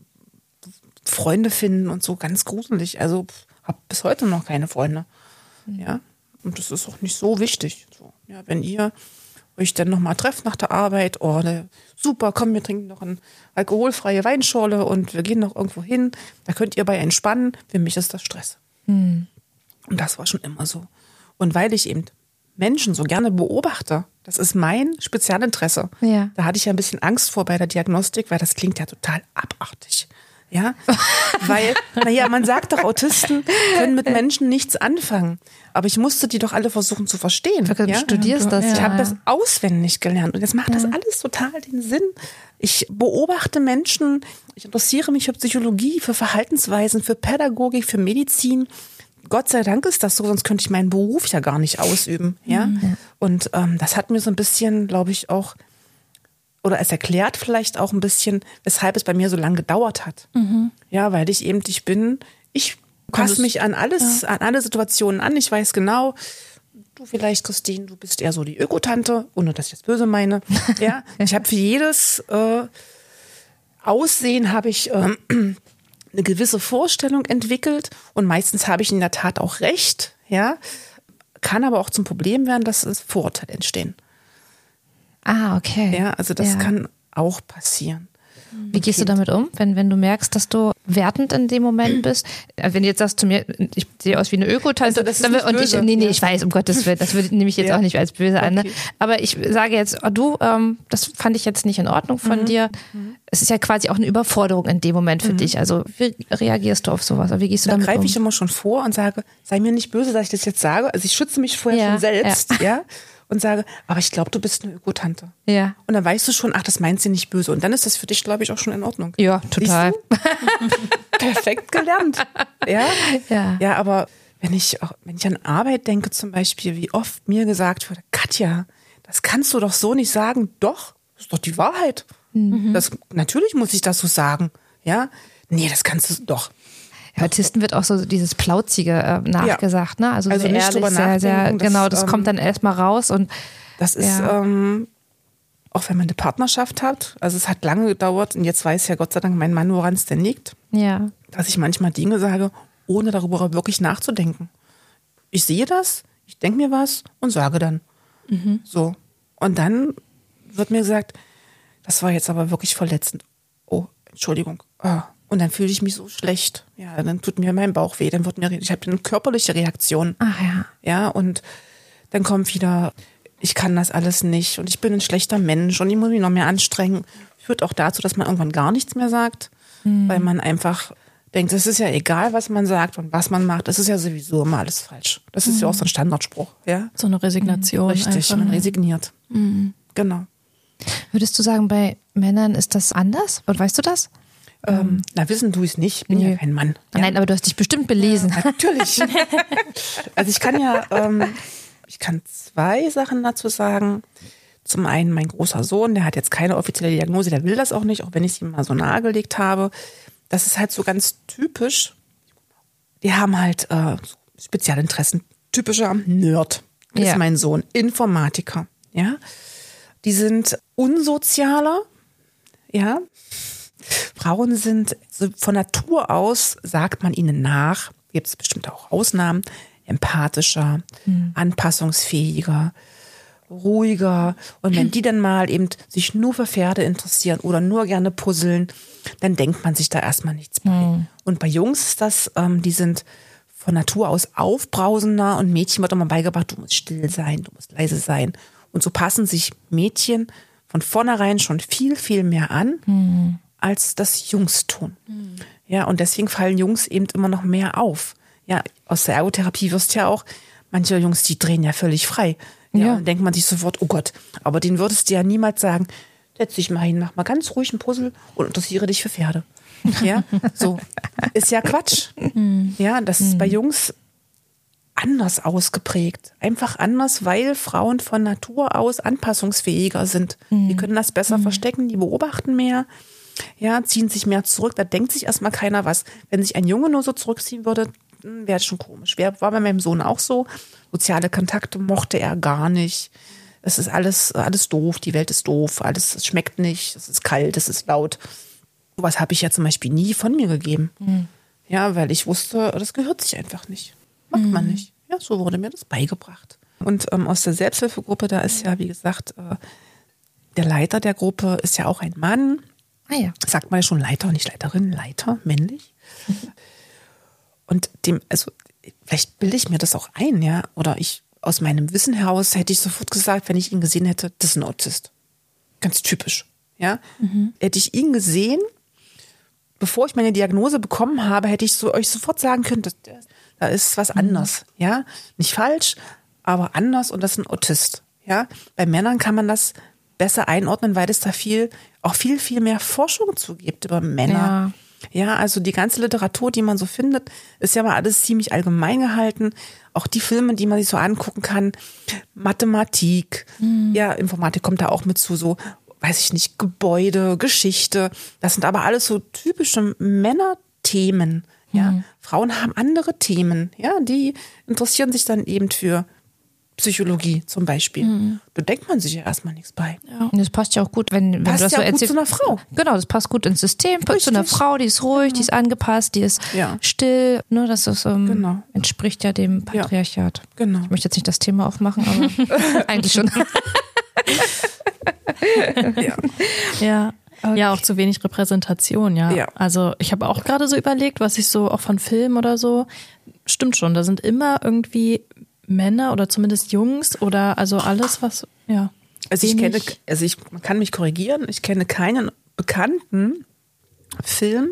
Freunde finden und so, ganz gruselig. Also habe bis heute noch keine Freunde. Mhm. Ja, und das ist auch nicht so wichtig. So, ja, wenn ihr euch dann nochmal trefft nach der Arbeit, oh, ne, super, komm, wir trinken noch eine alkoholfreie Weinschorle und wir gehen noch irgendwo hin, da könnt ihr bei entspannen. Für mich ist das Stress. Mhm. Und das war schon immer so. Und weil ich eben Menschen so gerne beobachte, das ist mein Spezialinteresse. Ja. Da hatte ich ja ein bisschen Angst vor bei der Diagnostik, weil das klingt ja total abartig. Ja, weil, naja, man sagt doch, Autisten können mit Menschen nichts anfangen. Aber ich musste die doch alle versuchen zu verstehen. Du ja? studierst das, ja. Ich habe das auswendig gelernt und jetzt macht das alles total den Sinn. Ich beobachte Menschen, ich interessiere mich für Psychologie, für Verhaltensweisen, für Pädagogik, für Medizin. Gott sei Dank ist das so, sonst könnte ich meinen Beruf ja gar nicht ausüben. Ja, mhm. Und ähm, das hat mir so ein bisschen, glaube ich, auch oder es erklärt vielleicht auch ein bisschen, weshalb es bei mir so lange gedauert hat. Mhm. Ja, weil ich eben, ich bin, ich passe mich an alles, ja. an alle Situationen an. Ich weiß genau, du vielleicht, Christine, du bist eher so die Ökotante, ohne dass ich das böse meine. Ja, ich habe für jedes äh, Aussehen habe ich äh, eine gewisse Vorstellung entwickelt und meistens habe ich in der Tat auch recht. Ja, kann aber auch zum Problem werden, dass es Vorurteile entstehen. Ah, okay. Ja, also das ja. kann auch passieren. Wie gehst du damit um, wenn, wenn du merkst, dass du wertend in dem Moment bist? Wenn du jetzt sagst zu mir, ich sehe aus wie eine Ökotante, also dann, und böse. ich, nee, nee, ja. ich weiß, um Gottes Willen, das würde, nehme ich jetzt ja. auch nicht als böse okay. an. Ne? Aber ich sage jetzt, oh, du, ähm, das fand ich jetzt nicht in Ordnung von mhm. dir. Mhm. Es ist ja quasi auch eine Überforderung in dem Moment für mhm. dich. Also wie reagierst du auf sowas? Wie gehst du da damit um? Da greife ich immer schon vor und sage, sei mir nicht böse, dass ich das jetzt sage. Also ich schütze mich vorher ja. schon selbst, ja. ja. Und sage, aber ich glaube, du bist eine Ökotante. Ja. Und dann weißt du schon, ach, das meint sie nicht böse. Und dann ist das für dich, glaube ich, auch schon in Ordnung. Ja, total. Perfekt gelernt. Ja? Ja. Ja, aber wenn ich, auch, wenn ich an Arbeit denke zum Beispiel, wie oft mir gesagt wurde, Katja, das kannst du doch so nicht sagen. Doch, das ist doch die Wahrheit. Mhm. Das, natürlich muss ich das so sagen. Ja? Nee, das kannst du doch. Autisten wird auch so dieses Plauzige äh, nachgesagt, ne? Also, also sehr nicht ehrlich, drüber sehr, sehr, nachdenken, genau, das ähm, kommt dann erstmal raus und das ist, ja. ähm, auch wenn man eine Partnerschaft hat, also es hat lange gedauert und jetzt weiß ja Gott sei Dank mein Mann, woran es denn liegt, ja. dass ich manchmal Dinge sage, ohne darüber wirklich nachzudenken. Ich sehe das, ich denke mir was und sage dann. Mhm. So. Und dann wird mir gesagt, das war jetzt aber wirklich verletzend. Oh, Entschuldigung. Oh. Und dann fühle ich mich so schlecht. Ja, dann tut mir mein Bauch weh. Dann wird mir, ich habe eine körperliche Reaktion. Ach ja. Ja, und dann kommt wieder, ich kann das alles nicht und ich bin ein schlechter Mensch und ich muss mich noch mehr anstrengen. Führt auch dazu, dass man irgendwann gar nichts mehr sagt, hm. weil man einfach denkt, es ist ja egal, was man sagt und was man macht. Es ist ja sowieso immer alles falsch. Das ist hm. ja auch so ein Standardspruch. Ja? So eine Resignation. Richtig, einfach. man resigniert. Mhm. Genau. Würdest du sagen, bei Männern ist das anders? Und weißt du das? Ähm, na, wissen du es nicht. Ich bin nee. ja kein Mann. Ja. Nein, aber du hast dich bestimmt belesen. Ja, natürlich. Also ich kann ja, ähm, ich kann zwei Sachen dazu sagen. Zum einen mein großer Sohn, der hat jetzt keine offizielle Diagnose, der will das auch nicht, auch wenn ich es ihm mal so nahegelegt habe. Das ist halt so ganz typisch. Die haben halt äh, Spezialinteressen. Typischer Nerd ist ja. mein Sohn. Informatiker. Ja. Die sind unsozialer. Ja. Frauen sind so von Natur aus, sagt man ihnen nach, gibt es bestimmt auch Ausnahmen, empathischer, mhm. anpassungsfähiger, ruhiger. Und wenn die dann mal eben sich nur für Pferde interessieren oder nur gerne puzzeln, dann denkt man sich da erstmal nichts bei. Mhm. Und bei Jungs ist das, ähm, die sind von Natur aus aufbrausender und Mädchen wird immer beigebracht, du musst still sein, du musst leise sein. Und so passen sich Mädchen von vornherein schon viel, viel mehr an, mhm. als das Jungs tun. Mhm. Ja, und deswegen fallen Jungs eben immer noch mehr auf. Ja, aus der Ergotherapie wirst du ja auch, manche Jungs, die drehen ja völlig frei. Ja, ja. Dann denkt man sich sofort, oh Gott, aber den würdest du ja niemals sagen, setz dich mal hin, mach mal ganz ruhig ein Puzzle und interessiere dich für Pferde. Ja, so. Ist ja Quatsch. Mhm. Ja, das ist bei Jungs anders ausgeprägt. Einfach anders, weil Frauen von Natur aus anpassungsfähiger sind. Mhm. Die können das besser mhm. verstecken, die beobachten mehr, ja, ziehen sich mehr zurück. Da denkt sich erstmal keiner was. Wenn sich ein Junge nur so zurückziehen würde, wäre das schon komisch. War bei meinem Sohn auch so. Soziale Kontakte mochte er gar nicht. Es ist alles, alles doof, die Welt ist doof, alles es schmeckt nicht, es ist kalt, es ist laut. Was habe ich ja zum Beispiel nie von mir gegeben. Mhm. Ja, weil ich wusste, das gehört sich einfach nicht. Macht mhm. man nicht. Ja, so wurde mir das beigebracht. Und ähm, aus der Selbsthilfegruppe, da ist ja, wie gesagt, äh, der Leiter der Gruppe ist ja auch ein Mann. Ah ja. Sagt man ja schon Leiter, nicht Leiterin, Leiter, männlich. Mhm. Und dem, also vielleicht bilde ich mir das auch ein, ja, oder ich aus meinem Wissen heraus hätte ich sofort gesagt, wenn ich ihn gesehen hätte, das ist ein Autist. Ganz typisch, ja. Mhm. Hätte ich ihn gesehen, bevor ich meine Diagnose bekommen habe, hätte ich so euch sofort sagen können, das, da ist was mhm. anders, ja. Nicht falsch, aber anders und das ist ein Autist, ja. Bei Männern kann man das besser einordnen, weil es da viel, auch viel, viel mehr Forschung zu gibt über Männer. Ja. Ja, also die ganze Literatur, die man so findet, ist ja mal alles ziemlich allgemein gehalten. Auch die Filme, die man sich so angucken kann, Mathematik, mhm. ja, Informatik kommt da auch mit zu, so, weiß ich nicht, Gebäude, Geschichte. Das sind aber alles so typische Männerthemen. Ja, mhm. Frauen haben andere Themen, ja, die interessieren sich dann eben für Psychologie zum Beispiel. Mhm. Da denkt man sich ja erstmal nichts bei. Ja. Und das passt ja auch gut, wenn, wenn passt du das ja so gut erzählst. Zu einer Frau. Genau, das passt gut ins System. Passt zu einer Frau, die ist ruhig, genau. die ist angepasst, die ist ja. still. Ne, das ist, ähm, genau. entspricht ja dem Patriarchat. Ja. Genau. Ich möchte jetzt nicht das Thema aufmachen, aber eigentlich schon. ja. Ja. Okay. Ja, auch zu wenig Repräsentation, ja. ja. Also ich habe auch gerade so überlegt, was ich so auch von Filmen oder so, stimmt schon, da sind immer irgendwie Männer oder zumindest Jungs oder also alles, was, ja. Also ich kenne, also ich, man kann mich korrigieren, ich kenne keinen bekannten Film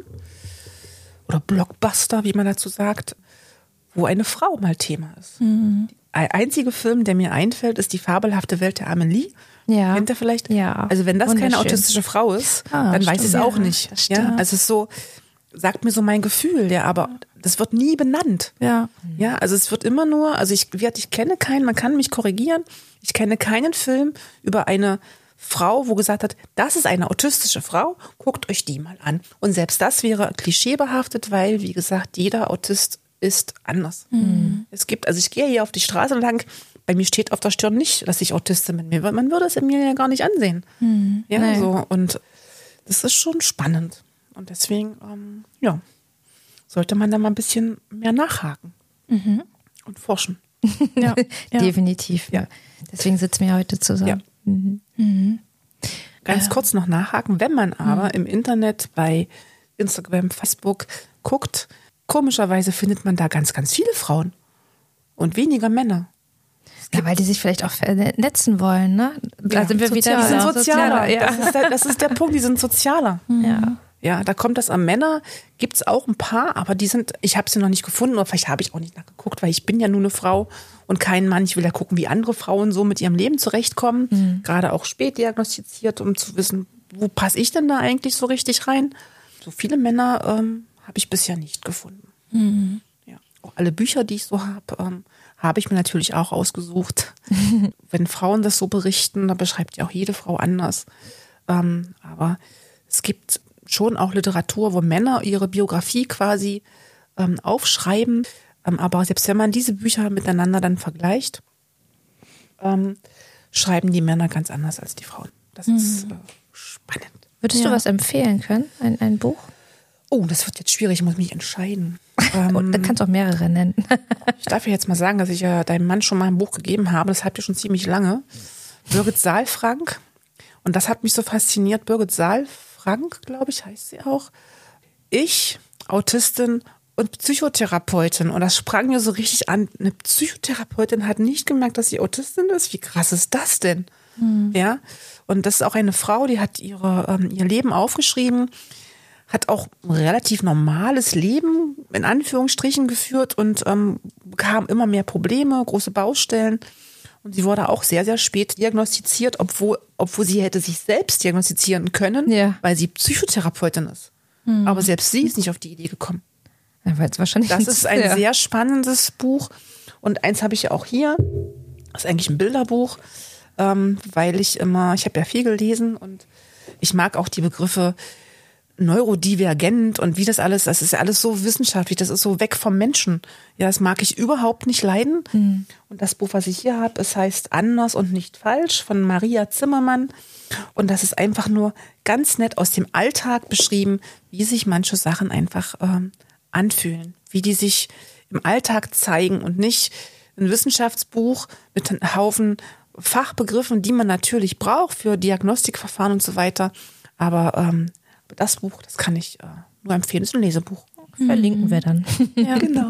oder Blockbuster, wie man dazu sagt, wo eine Frau mal Thema ist. Mhm. Der einzige Film, der mir einfällt, ist Die fabelhafte Welt der Amelie. Ja. Kennt ihr vielleicht? Ja. Also wenn das keine autistische Frau ist, ah, dann weiß ich es ja. auch nicht. Ja, also es ist so, sagt mir so mein Gefühl, ja, aber das wird nie benannt. Ja. Ja, also es wird immer nur, also ich, ich kenne keinen, man kann mich korrigieren, ich kenne keinen Film über eine Frau, wo gesagt hat, das ist eine autistische Frau, guckt euch die mal an. Und selbst das wäre klischeebehaftet, weil, wie gesagt, jeder Autist ist anders. Mhm. Es gibt, also ich gehe hier auf die Straße lang, bei mir steht auf der Stirn nicht, dass ich Autistin bin. Man würde es in mir ja gar nicht ansehen. Mhm. Ja, nee. so. Und das ist schon spannend. Und deswegen, ähm, ja, sollte man da mal ein bisschen mehr nachhaken mhm. und forschen. ja, ja. Definitiv. Ja. Deswegen sitzen wir heute zusammen. Ja. Mhm. Mhm. Ganz ja. kurz noch nachhaken, wenn man aber mhm. im Internet bei Instagram, Facebook guckt, komischerweise findet man da ganz, ganz viele Frauen und weniger Männer. Ja, weil die sich vielleicht auch vernetzen wollen, ne? Da ja, sind wir sozial, wieder die sind sozialer. Ja. Das, ist der, das ist der Punkt, die sind sozialer. Ja. Ja, da kommt das an Männer, gibt's auch ein paar, aber die sind, ich habe sie noch nicht gefunden oder vielleicht habe ich auch nicht nachgeguckt, weil ich bin ja nur eine Frau und kein Mann. Ich will ja gucken, wie andere Frauen so mit ihrem Leben zurechtkommen, mhm. gerade auch spät diagnostiziert, um zu wissen, wo passe ich denn da eigentlich so richtig rein. So viele Männer ähm, habe ich bisher nicht gefunden. Mhm. Ja. Auch alle Bücher, die ich so habe, ähm, habe ich mir natürlich auch ausgesucht. Wenn Frauen das so berichten, da beschreibt ja auch jede Frau anders. Ähm, aber es gibt schon auch Literatur, wo Männer ihre Biografie quasi ähm, aufschreiben. Ähm, aber selbst wenn man diese Bücher miteinander dann vergleicht, ähm, schreiben die Männer ganz anders als die Frauen. Das mhm. ist äh, spannend. Würdest ja. du was empfehlen können? Ein, ein Buch? Oh, das wird jetzt schwierig, ich muss mich entscheiden. Oh, dann kannst du auch mehrere nennen. Ich darf ja jetzt mal sagen, dass ich ja deinem Mann schon mal ein Buch gegeben habe. Das habt ihr schon ziemlich lange. Birgit Saalfrank. Und das hat mich so fasziniert. Birgit Saalfrank, glaube ich, heißt sie auch. Ich, Autistin und Psychotherapeutin. Und das sprang mir so richtig an. Eine Psychotherapeutin hat nicht gemerkt, dass sie Autistin ist. Wie krass ist das denn? Hm. Ja. Und das ist auch eine Frau, die hat ihre, ähm, ihr Leben aufgeschrieben, hat auch ein relativ normales Leben in Anführungsstrichen geführt und ähm, bekam immer mehr Probleme, große Baustellen. Und sie wurde auch sehr, sehr spät diagnostiziert, obwohl, obwohl sie hätte sich selbst diagnostizieren können, ja. weil sie Psychotherapeutin ist. Mhm. Aber selbst sie ist nicht auf die Idee gekommen. Ja, weil es wahrscheinlich das ist ein ja. sehr spannendes Buch. Und eins habe ich ja auch hier. Das ist eigentlich ein Bilderbuch, ähm, weil ich immer, ich habe ja viel gelesen und ich mag auch die Begriffe neurodivergent und wie das alles, das ist ja alles so wissenschaftlich, das ist so weg vom Menschen. Ja, das mag ich überhaupt nicht leiden. Hm. Und das Buch, was ich hier habe, es heißt Anders und nicht falsch von Maria Zimmermann. Und das ist einfach nur ganz nett aus dem Alltag beschrieben, wie sich manche Sachen einfach ähm, anfühlen, wie die sich im Alltag zeigen und nicht ein Wissenschaftsbuch mit einem Haufen Fachbegriffen, die man natürlich braucht für Diagnostikverfahren und so weiter. Aber ähm, das Buch, das kann ich äh, nur empfehlen. Das ist ein Lesebuch. Verlinken wir dann. Ja, genau.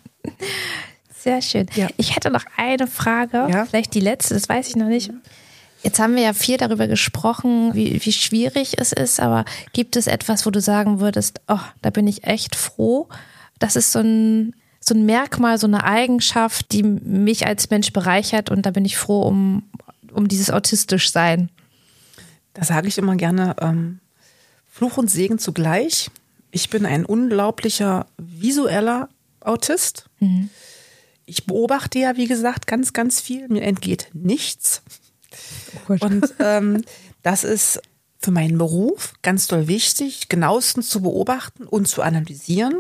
Sehr schön. Ja. Ich hätte noch eine Frage, ja? vielleicht die letzte, das weiß ich noch nicht. Jetzt haben wir ja viel darüber gesprochen, wie, wie schwierig es ist, aber gibt es etwas, wo du sagen würdest, oh, da bin ich echt froh. Das ist so ein, so ein Merkmal, so eine Eigenschaft, die mich als Mensch bereichert und da bin ich froh um, um dieses Autistisch-Sein. Da sage ich immer gerne, ähm, Fluch und Segen zugleich. Ich bin ein unglaublicher visueller Autist. Mhm. Ich beobachte ja, wie gesagt, ganz, ganz viel. Mir entgeht nichts. Oh und ähm, das ist für meinen Beruf ganz doll wichtig, genauestens zu beobachten und zu analysieren.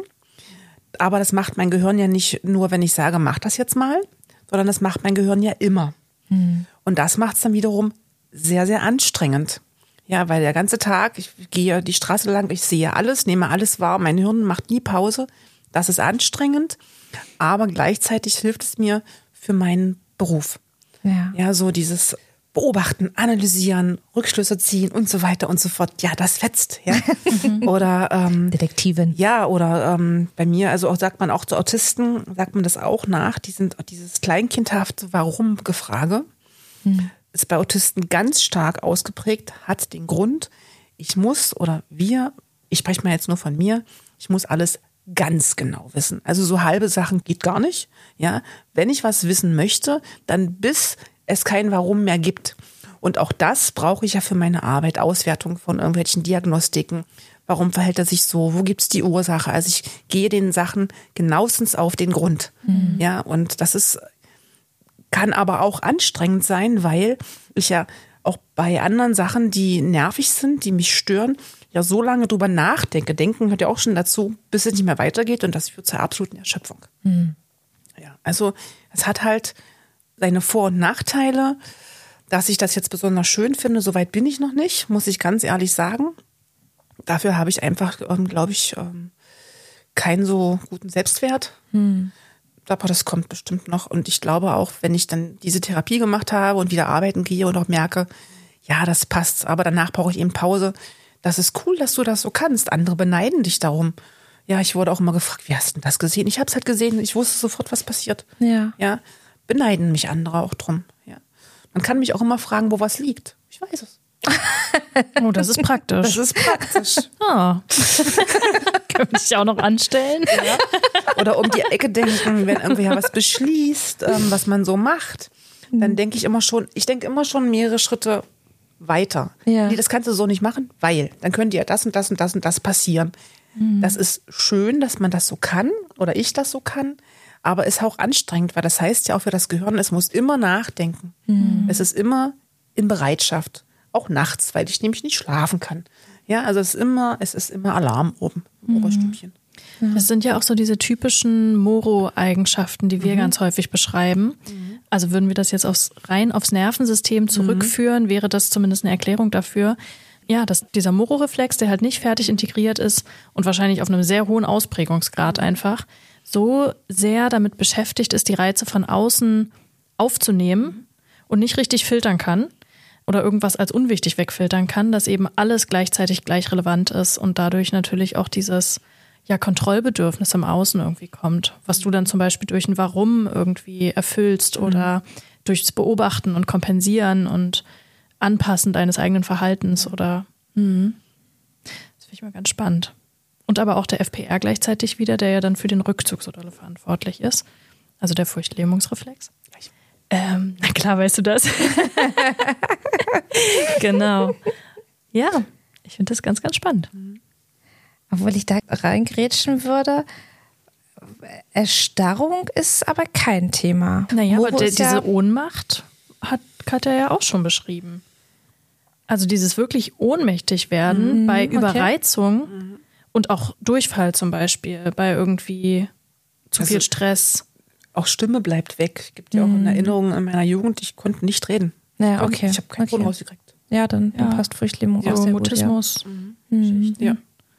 Aber das macht mein Gehirn ja nicht nur, wenn ich sage, mach das jetzt mal, sondern das macht mein Gehirn ja immer. Mhm. Und das macht es dann wiederum sehr, sehr anstrengend. Ja, weil der ganze Tag, ich gehe die Straße lang, ich sehe alles, nehme alles wahr, mein Hirn macht nie Pause. Das ist anstrengend, aber gleichzeitig hilft es mir für meinen Beruf. Ja, ja, so dieses Beobachten, analysieren, Rückschlüsse ziehen und so weiter und so fort. Ja, das fetzt. Ja. Oder ähm, Detektivin. Ja, oder ähm, bei mir, also auch sagt man auch zu Autisten, sagt man das auch nach, die sind dieses kleinkindhafte Warum-Gefrage. Hm. Ist bei Autisten ganz stark ausgeprägt, hat den Grund, ich muss oder wir, ich spreche mal jetzt nur von mir, ich muss alles ganz genau wissen. Also so halbe Sachen geht gar nicht. Ja, wenn ich was wissen möchte, dann bis es kein Warum mehr gibt. Und auch das brauche ich ja für meine Arbeit, Auswertung von irgendwelchen Diagnostiken. Warum verhält er sich so? Wo gibt es die Ursache? Also ich gehe den Sachen genauestens auf den Grund. Mhm. Ja, und das ist kann aber auch anstrengend sein, weil ich ja auch bei anderen Sachen, die nervig sind, die mich stören, ja so lange drüber nachdenke. Denken gehört ja auch schon dazu, bis es nicht mehr weitergeht und das führt zur absoluten Erschöpfung. Mhm. Ja, also es hat halt seine Vor- und Nachteile. Dass ich das jetzt besonders schön finde, soweit bin ich noch nicht, muss ich ganz ehrlich sagen. Dafür habe ich einfach, ähm, glaube ich, ähm, keinen so guten Selbstwert. Mhm. Aber das kommt bestimmt noch. Und ich glaube auch, wenn ich dann diese Therapie gemacht habe und wieder arbeiten gehe und auch merke, ja, das passt, aber danach brauche ich eben Pause. Das ist cool, dass du das so kannst. Andere beneiden dich darum. Ja, ich wurde auch immer gefragt, wie hast du denn das gesehen? Ich habe es halt gesehen, ich wusste sofort, was passiert. Ja. Ja, beneiden mich andere auch drum. Ja. Man kann mich auch immer fragen, wo was liegt. Ich weiß es. Oh, das ist praktisch. Das ist praktisch. Oh. Kann man sich auch noch anstellen. Ja. Oder um die Ecke denken, wenn irgendwer was beschließt, ähm, was man so macht, dann denke ich immer schon, ich denke immer schon mehrere Schritte weiter. Ja. Nee, das kannst du so nicht machen, weil dann könnte ja das und das und das und das passieren. Mhm. Das ist schön, dass man das so kann oder ich das so kann, aber ist auch anstrengend, weil das heißt ja auch für das Gehirn, es muss immer nachdenken. Mhm. Es ist immer in Bereitschaft. Auch nachts, weil ich nämlich nicht schlafen kann. Ja, also es ist immer, es ist immer Alarm oben im mhm. Oberstübchen. Das sind ja auch so diese typischen Moro-Eigenschaften, die wir mhm. ganz häufig beschreiben. Mhm. Also würden wir das jetzt aufs, rein aufs Nervensystem zurückführen, mhm. wäre das zumindest eine Erklärung dafür. ja, dass dieser Moro-Reflex, der halt nicht fertig integriert ist und wahrscheinlich auf einem sehr hohen Ausprägungsgrad einfach, so sehr damit beschäftigt ist, die Reize von außen aufzunehmen und nicht richtig filtern kann oder irgendwas als unwichtig wegfiltern kann, dass eben alles gleichzeitig gleich relevant ist und dadurch natürlich auch dieses ja, Kontrollbedürfnis im Außen irgendwie kommt, was du dann zum Beispiel durch ein Warum irgendwie erfüllst oder mhm. durchs Beobachten und Kompensieren und Anpassen deines eigenen Verhaltens oder mh. Das finde ich mal ganz spannend. Und aber auch der F P R gleichzeitig wieder, der ja dann für den Rückzug so dolle verantwortlich ist. Also der Furchtlähmungsreflex. Ähm, na klar, weißt du das. Genau. Ja, ich finde das ganz, ganz spannend. Obwohl ich da reingrätschen würde, Erstarrung ist aber kein Thema. Naja, Moro aber de, ist diese ja Ohnmacht hat Katja ja auch schon beschrieben. Also dieses wirklich ohnmächtig werden Mhm, bei okay. Überreizung und auch Durchfall zum Beispiel, bei irgendwie zu viel Also- Stress. Auch Stimme bleibt weg. Es gibt ja auch in Erinnerungen in meiner Jugend, ich konnte nicht reden. Ja, Und okay. Ich habe keinen Ton okay. rausgekriegt. Ja, dann, dann Ja. passt Furchtlähmung auch So sehr Mutismus. gut. Ja. Mhm. Ja.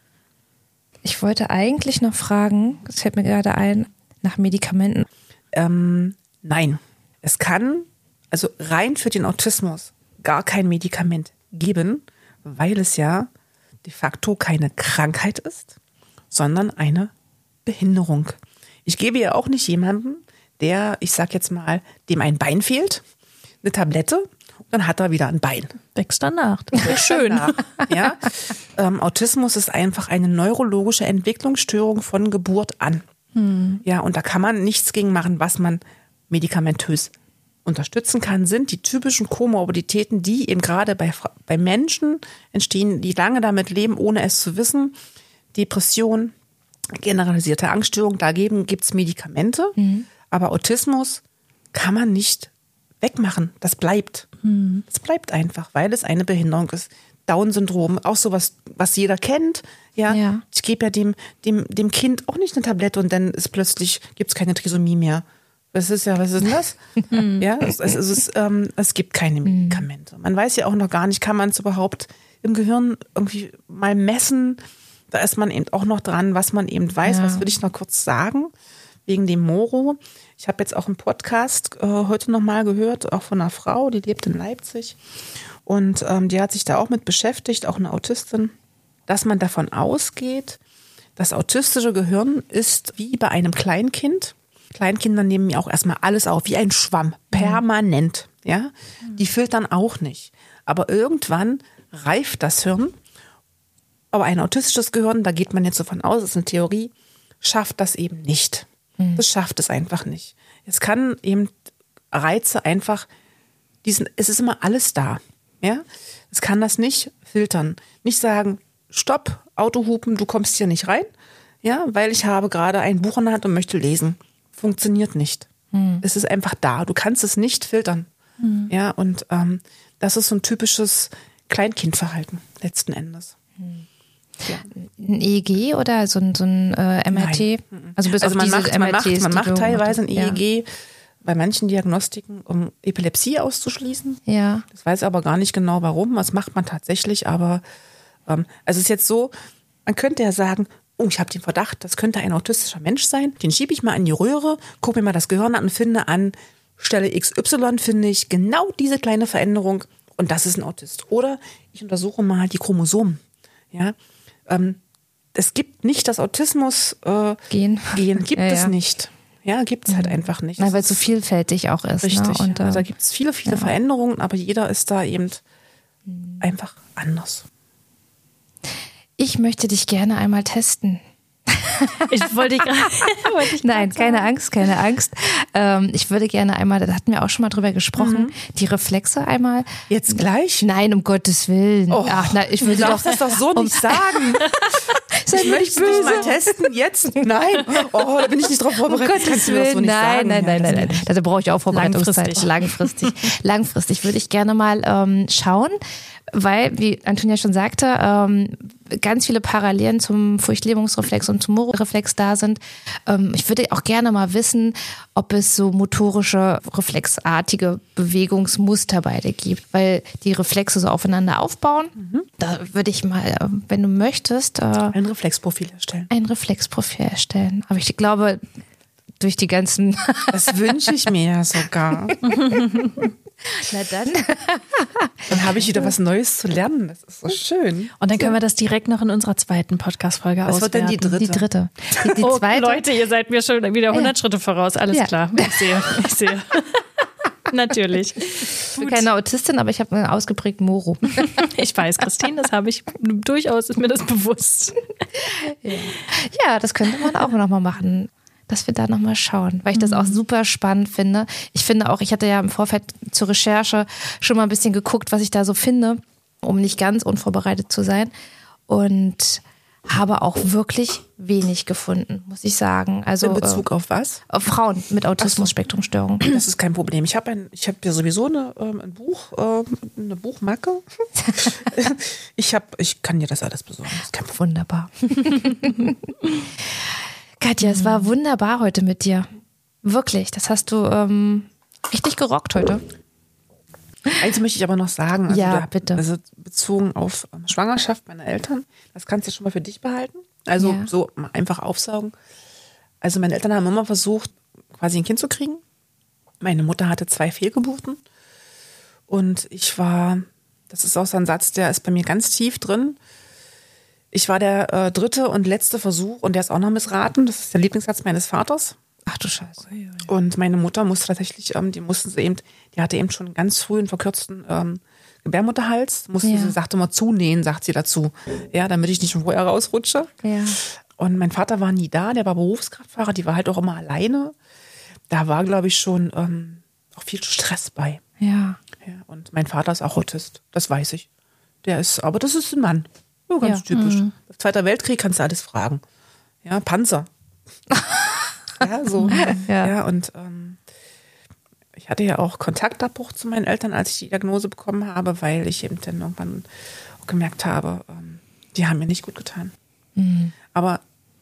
Ich wollte eigentlich noch fragen, das fällt mir gerade ein, nach Medikamenten. Ähm, nein. Es kann, also rein für den Autismus, gar kein Medikament geben, weil es ja de facto keine Krankheit ist, sondern eine Behinderung. Ich gebe ja auch nicht jemandem, der, ich sag jetzt mal, dem ein Bein fehlt, eine Tablette und dann hat er wieder ein Bein. Wächst danach. Das wäre schön. Danach, ja? ähm, Autismus ist einfach eine neurologische Entwicklungsstörung von Geburt an. Hm. Ja, und da kann man nichts gegen machen. Was man medikamentös unterstützen kann, sind die typischen Komorbiditäten, die eben gerade bei, Fra- bei Menschen entstehen, die lange damit leben, ohne es zu wissen. Depression, generalisierte Angststörung, da gibt es Medikamente. Mhm. Aber Autismus kann man nicht wegmachen. Das bleibt. Mhm. Das bleibt einfach, weil es eine Behinderung ist. Down-Syndrom, auch sowas, was jeder kennt. Ja, Ja. ich gebe ja dem, dem, dem Kind auch nicht eine Tablette und dann ist plötzlich, gibt es keine Trisomie mehr. Was ist ja, was ist denn das? Ja, es, es, es, ist, ähm, es gibt keine Medikamente. Man weiß ja auch noch gar nicht, kann man es überhaupt im Gehirn irgendwie mal messen? Da ist man eben auch noch dran, was man eben weiß. Ja. Was würde ich noch kurz sagen? Wegen dem Moro. Ich habe jetzt auch einen Podcast äh, heute nochmal gehört, auch von einer Frau, die lebt in Leipzig. Und ähm, die hat sich da auch mit beschäftigt, auch eine Autistin, dass man davon ausgeht, das autistische Gehirn ist wie bei einem Kleinkind. Kleinkinder nehmen ja auch erstmal alles auf, wie ein Schwamm, permanent. Ja? Die filtern auch nicht. Aber irgendwann reift das Hirn. Aber ein autistisches Gehirn, da geht man jetzt so von aus, das ist eine Theorie, schafft das eben nicht. Das schafft es einfach nicht. Es kann eben Reize einfach, diesen, es ist immer alles da. Ja? Es kann das nicht filtern. Nicht sagen, stopp, Autohupen, du kommst hier nicht rein, ja, weil ich habe gerade ein Buch in der Hand und möchte lesen. Funktioniert nicht. Hm. Es ist einfach da. Du kannst es nicht filtern. Hm. Ja, und ähm, das ist so ein typisches Kleinkindverhalten letzten Endes. Hm. Ja. Ein E E G oder so ein, so ein äh, M R T? Nein. Also bis Also auf man diese macht, man M R Ts, macht, man die macht du teilweise ein gemacht hast. E E G bei manchen Diagnostiken, um Epilepsie auszuschließen. Ja. ja. Das weiß aber gar nicht genau warum. Das macht man tatsächlich, aber ähm, also es ist jetzt so, man könnte ja sagen, oh, ich habe den Verdacht, das könnte ein autistischer Mensch sein. Den schiebe ich mal in die Röhre, gucke mir mal das Gehirn an und finde an Stelle X Y finde ich genau diese kleine Veränderung und das ist ein Autist. Oder ich untersuche mal die Chromosomen. Ja, ähm, es gibt nicht das Autismus äh, Gen. Gen gibt Ja, es ja. nicht. Ja, gibt es halt einfach nicht. Na, weil es so vielfältig auch ist. Richtig. Ne? Und, also da äh, gibt es viele, viele ja. Veränderungen, aber jeder ist da eben einfach anders. ich möchte dich gerne einmal testen. Ich wollte gerade. Nein, keine Angst, keine Angst. Ähm, ich würde gerne einmal, da hatten wir auch schon mal drüber gesprochen, Mhm. die Reflexe einmal. Jetzt gleich? Nein, um Gottes Willen. Oh, Ach, na, ich du würde doch. darfst das doch so um, nicht sagen. Sei Ich möchte dich mal testen. Jetzt? Nein. Oh, da bin ich nicht drauf Um vorbereitet. Gottes Kannst du mir das so Willen, nicht nein, sagen? nein, Ja, nein, das nein, nicht. nein. Da brauche ich auch Vorbereitungszeit. Langfristig. Langfristig. Langfristig würde ich gerne mal ähm, schauen, weil, wie Antonia schon sagte, ähm, ganz viele Parallelen zum Furchtlähmungsreflex und zum Moro-Reflex da sind. Ähm, ich würde auch gerne mal wissen, ob es so motorische, reflexartige Bewegungsmuster bei dir gibt, weil die Reflexe so aufeinander aufbauen. Mhm. Da würde ich mal, wenn du möchtest, äh, ein Reflexprofil erstellen. Ein Reflexprofil erstellen. Aber ich glaube, durch die ganzen... Das wünsche ich mir ja sogar. Na dann. Dann habe ich wieder was Neues zu lernen. Das ist so schön. Und dann können wir das direkt noch in unserer zweiten Podcast-Folge auswerten. Was wird denn die dritte? Die dritte. Die, die oh, zweite. Leute, ihr seid mir schon wieder hundert ja. Schritte voraus. Alles ja. klar. Ich sehe. Ich sehe. Natürlich. Ich bin keine Autistin, aber ich habe einen ausgeprägten Moro. Ich weiß, Christine, das habe ich durchaus, ist mir das bewusst. Ja, ja, das könnte man auch noch mal machen, dass wir da noch mal schauen, weil ich das auch super spannend finde. Ich finde auch, ich hatte ja im Vorfeld zur Recherche schon mal ein bisschen geguckt, was ich da so finde, um nicht ganz unvorbereitet zu sein, und habe auch wirklich wenig gefunden, muss ich sagen. Also in Bezug äh, auf was? Auf Frauen mit Autismus-Spektrum-Störung. Das ist kein Problem. Ich habe ein, ich habe ja sowieso eine, ähm, ein Buch, äh, eine Buchmacke. ich habe, ich kann dir das alles besorgen. Das ist kein Problem. Wunderbar. Katja, es war wunderbar heute mit dir. Wirklich, das hast du ähm, richtig gerockt heute. Eins möchte ich aber noch sagen. Also ja, da, bitte. Also bezogen auf ähm, Schwangerschaft meiner Eltern, das kannst du schon mal für dich behalten. Also ja. so einfach aufsaugen. Also meine Eltern haben immer versucht, quasi ein Kind zu kriegen. Meine Mutter hatte zwei Fehlgeburten. Und ich war, das ist auch so ein Satz, der ist bei mir ganz tief drin. Ich war der äh, dritte und letzte Versuch und der ist auch noch missraten. Das ist der Lieblingssatz meines Vaters. Ach du Scheiße. Und meine Mutter musste tatsächlich, ähm, die mussten sie eben, die hatte eben schon ganz früh einen verkürzten ähm, Gebärmutterhals. Musste ja. sie, sagte mal, zunähen, sagt sie dazu. Ja, damit ich nicht schon vorher rausrutsche. Ja. Und mein Vater war nie da, der war Berufskraftfahrer, die war halt auch immer alleine. Da war, glaube ich, schon ähm, auch viel Stress bei. Ja. Ja. Und mein Vater ist auch Autist, das weiß ich. Der ist, aber das ist ein Mann. Ja, ganz ja. typisch. Mhm. Zweiter Weltkrieg kannst du alles fragen. Ja, Panzer. Ja, so. Ja, ja und ähm, ich hatte ja auch Kontaktabbruch zu meinen Eltern, als ich die Diagnose bekommen habe, weil ich eben dann irgendwann auch gemerkt habe, ähm, die haben mir nicht gut getan. Mhm. Aber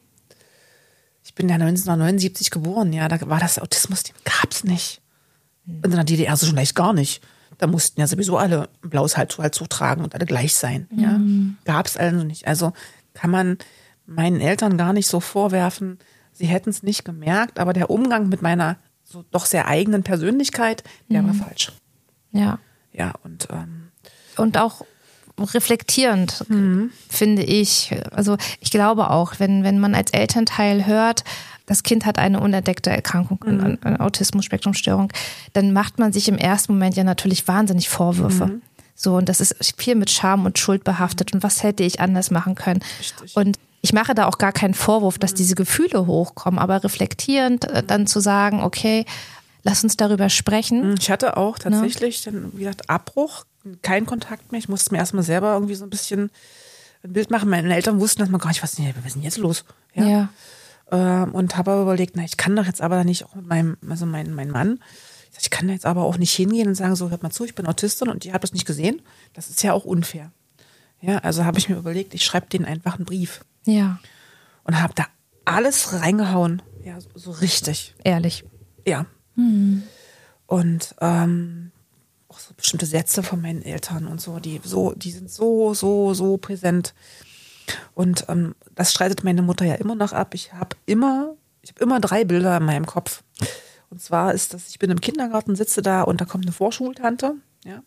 ich bin ja neunzehnhundertneunundsiebzig geboren, ja, da war das Autismus, den gab es nicht. Mhm. Und in der D D R so schon leicht gar nicht. Da mussten ja sowieso alle ein blaues Halstuch tragen und alle gleich sein. Mhm. Ja, gab es also nicht. Also kann man meinen Eltern gar nicht so vorwerfen, sie hätten es nicht gemerkt, aber der Umgang mit meiner so doch sehr eigenen Persönlichkeit, der mhm. war falsch. Ja. Ja, und ähm, und auch reflektierend, mhm. finde ich. Also ich glaube auch, wenn, wenn man als Elternteil hört, das Kind hat eine unentdeckte Erkrankung, mhm. eine, eine Autismus-Spektrum-Störung, dann macht man sich im ersten Moment ja natürlich wahnsinnig Vorwürfe. Mhm. So, und das ist viel mit Scham und Schuld behaftet. Und was hätte ich anders machen können? Richtig. Und ich mache da auch gar keinen Vorwurf, dass diese Gefühle hochkommen, aber reflektierend dann zu sagen, okay, lass uns darüber sprechen. Ich hatte auch tatsächlich, ja. dann, wie gesagt, Abbruch, kein Kontakt mehr. Ich musste mir erstmal selber irgendwie so ein bisschen ein Bild machen. Meine Eltern wussten erstmal gar nicht, was, was ist denn jetzt los? Ja. ja. Und habe aber überlegt, na, ich kann doch jetzt aber nicht auch mit meinem, also mein, mein Mann, ich, sag, ich kann jetzt aber auch nicht hingehen und sagen, so, hört mal zu, ich bin Autistin und ihr habt das nicht gesehen. Das ist ja auch unfair. Ja, also habe ich mir überlegt, ich schreibe denen einfach einen Brief. Ja. Und habe da alles reingehauen. Ja, so, so richtig. Ehrlich. Ja. Mhm. Und ähm, auch so bestimmte Sätze von meinen Eltern und so, die so, die sind so, so, so präsent. Und ähm, das streitet meine Mutter ja immer noch ab. Ich habe immer, ich habe immer drei Bilder in meinem Kopf. Und zwar ist das, ich bin im Kindergarten, sitze da und da kommt eine Vorschultante, ja.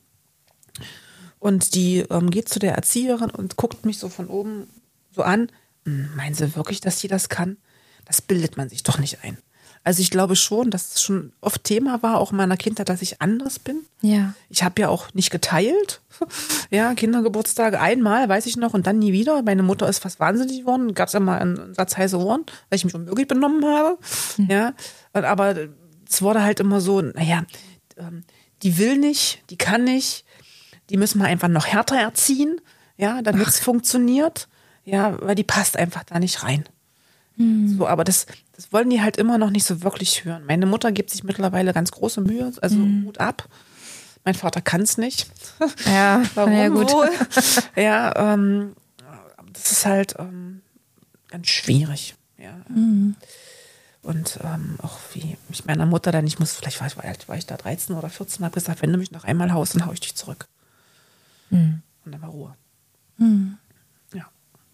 Und die ähm, geht zu der Erzieherin und guckt mich so von oben so an. Meinen Sie wirklich, dass die das kann? Das bildet man sich doch nicht ein. Also ich glaube schon, dass es schon oft Thema war, auch in meiner Kindheit, dass ich anders bin. Ja. Ich habe ja auch nicht geteilt. Ja, Kindergeburtstage einmal, weiß ich noch, und dann nie wieder. Meine Mutter ist fast wahnsinnig geworden. Gab es ja mal einen Satz heiße Ohren, weil ich mich unmöglich benommen habe. Mhm. Ja, aber es wurde halt immer so, naja, die will nicht, die kann nicht, die müssen wir einfach noch härter erziehen, ja, damit es funktioniert. Ja, weil die passt einfach da nicht rein. Mhm. So, aber das, das wollen die halt immer noch nicht so wirklich hören. Meine Mutter gibt sich mittlerweile ganz große Mühe, also mhm. Hut ab. Mein Vater kann es nicht. Ja, Warum ja, gut. wohl? Ja, ähm, das ist halt ähm, ganz schwierig. Ja. Mhm. Und ähm, auch wie mich meiner Mutter dann, ich muss, vielleicht war ich, war ich da dreizehn oder vierzehn, habe gesagt, wenn du mich noch einmal haust, dann hau ich dich zurück. Mhm. Und dann war Ruhe. Mhm. Ja.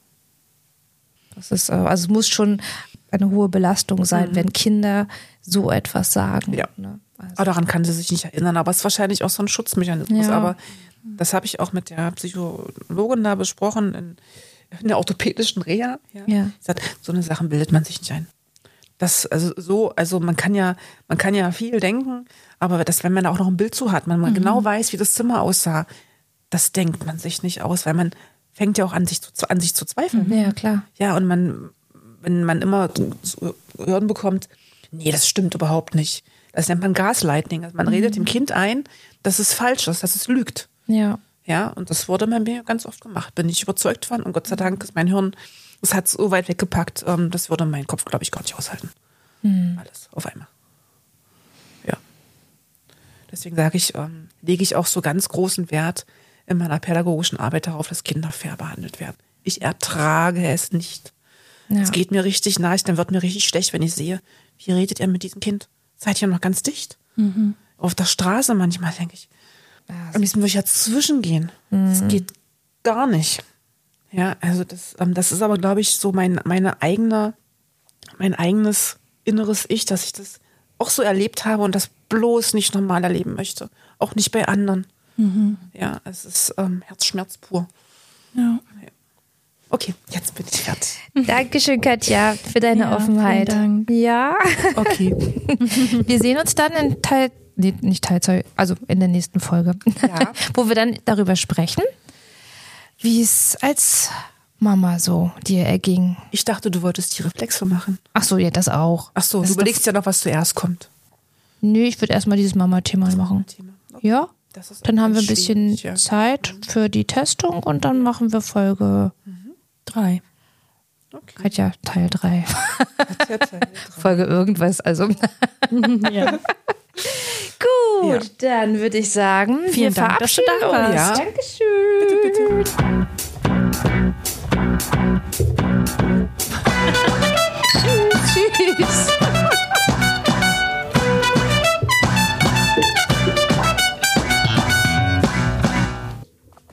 Das ist, äh, also es muss schon eine hohe Belastung sein, Mhm. wenn Kinder so etwas sagen. Ja. Ne? Also, Aber daran kann sie sich nicht erinnern. Aber es ist wahrscheinlich auch so ein Schutzmechanismus. Ja. Aber das habe ich auch mit der Psychologin da besprochen in, in der orthopädischen Reha. Ja. Ja. Sie sagt, so eine Sachen bildet man sich nicht ein. Das, also so, also man kann ja, man kann ja viel denken, aber das, wenn man da auch noch ein Bild zu hat, man mal Mhm. genau weiß, wie das Zimmer aussah, das denkt man sich nicht aus, weil man fängt ja auch an, sich zu, an sich zu zweifeln. ja, klar. Ja, und man, wenn man immer zu hören bekommt, nee, das stimmt überhaupt nicht. Das nennt man Gaslighting. Also man Mhm. redet dem Kind ein, dass es falsch ist, dass es lügt. Ja. Ja, und das wurde bei mir ganz oft gemacht. Bin ich überzeugt von und Gott sei Dank ist mein Hirn, es hat so weit weggepackt, ähm, das würde mein Kopf, glaube ich, gar nicht aushalten. Mhm. Alles auf einmal. Ja. Deswegen sage ich, ähm, lege ich auch so ganz großen Wert in meiner pädagogischen Arbeit darauf, dass Kinder fair behandelt werden. Ich ertrage es nicht. Ja. Es geht mir richtig nahe, dann wird mir richtig schlecht, wenn ich sehe, wie redet ihr mit diesem Kind? Seid ihr noch ganz dicht? Mhm. Auf der Straße manchmal denke ich, am liebsten würde ich ja zwischengehen. Das geht gar nicht. Ja, also das, ähm, das ist aber, glaube ich, so mein, meine eigene, mein eigenes inneres Ich, dass ich das auch so erlebt habe und das bloß nicht normal erleben möchte. Auch nicht bei anderen. Mhm. Ja, es ist ähm, Herzschmerz pur. Ja. Okay, jetzt bin ich fertig. Dankeschön, Katja, für deine Ja, Offenheit. vielen Dank. Ja. Okay. Wir sehen uns dann in Teil, nee, nicht Teil zwei, also in der nächsten Folge, Ja. wo wir dann darüber sprechen, wie es als Mama so dir erging. Ich dachte, du wolltest die Reflexe machen. Ach so, ja, das auch. Ach so, Das du ist überlegst ja noch, was zuerst kommt. Nee, ich würde erstmal dieses Mama-Thema machen. Thema. Okay. Ja, Das ist dann haben wir ein ganz bisschen schwierig, ja. Zeit für die Testung und dann machen wir Folge, Drei. Okay. Katja, Teil drei. Katja, Teil drei. Folge irgendwas, also. Ja. Gut, Ja. dann würde ich sagen, Vielen wir Dank, dass du verabschieden da warst. uns. Ja. Dankeschön. Bitte, bitte.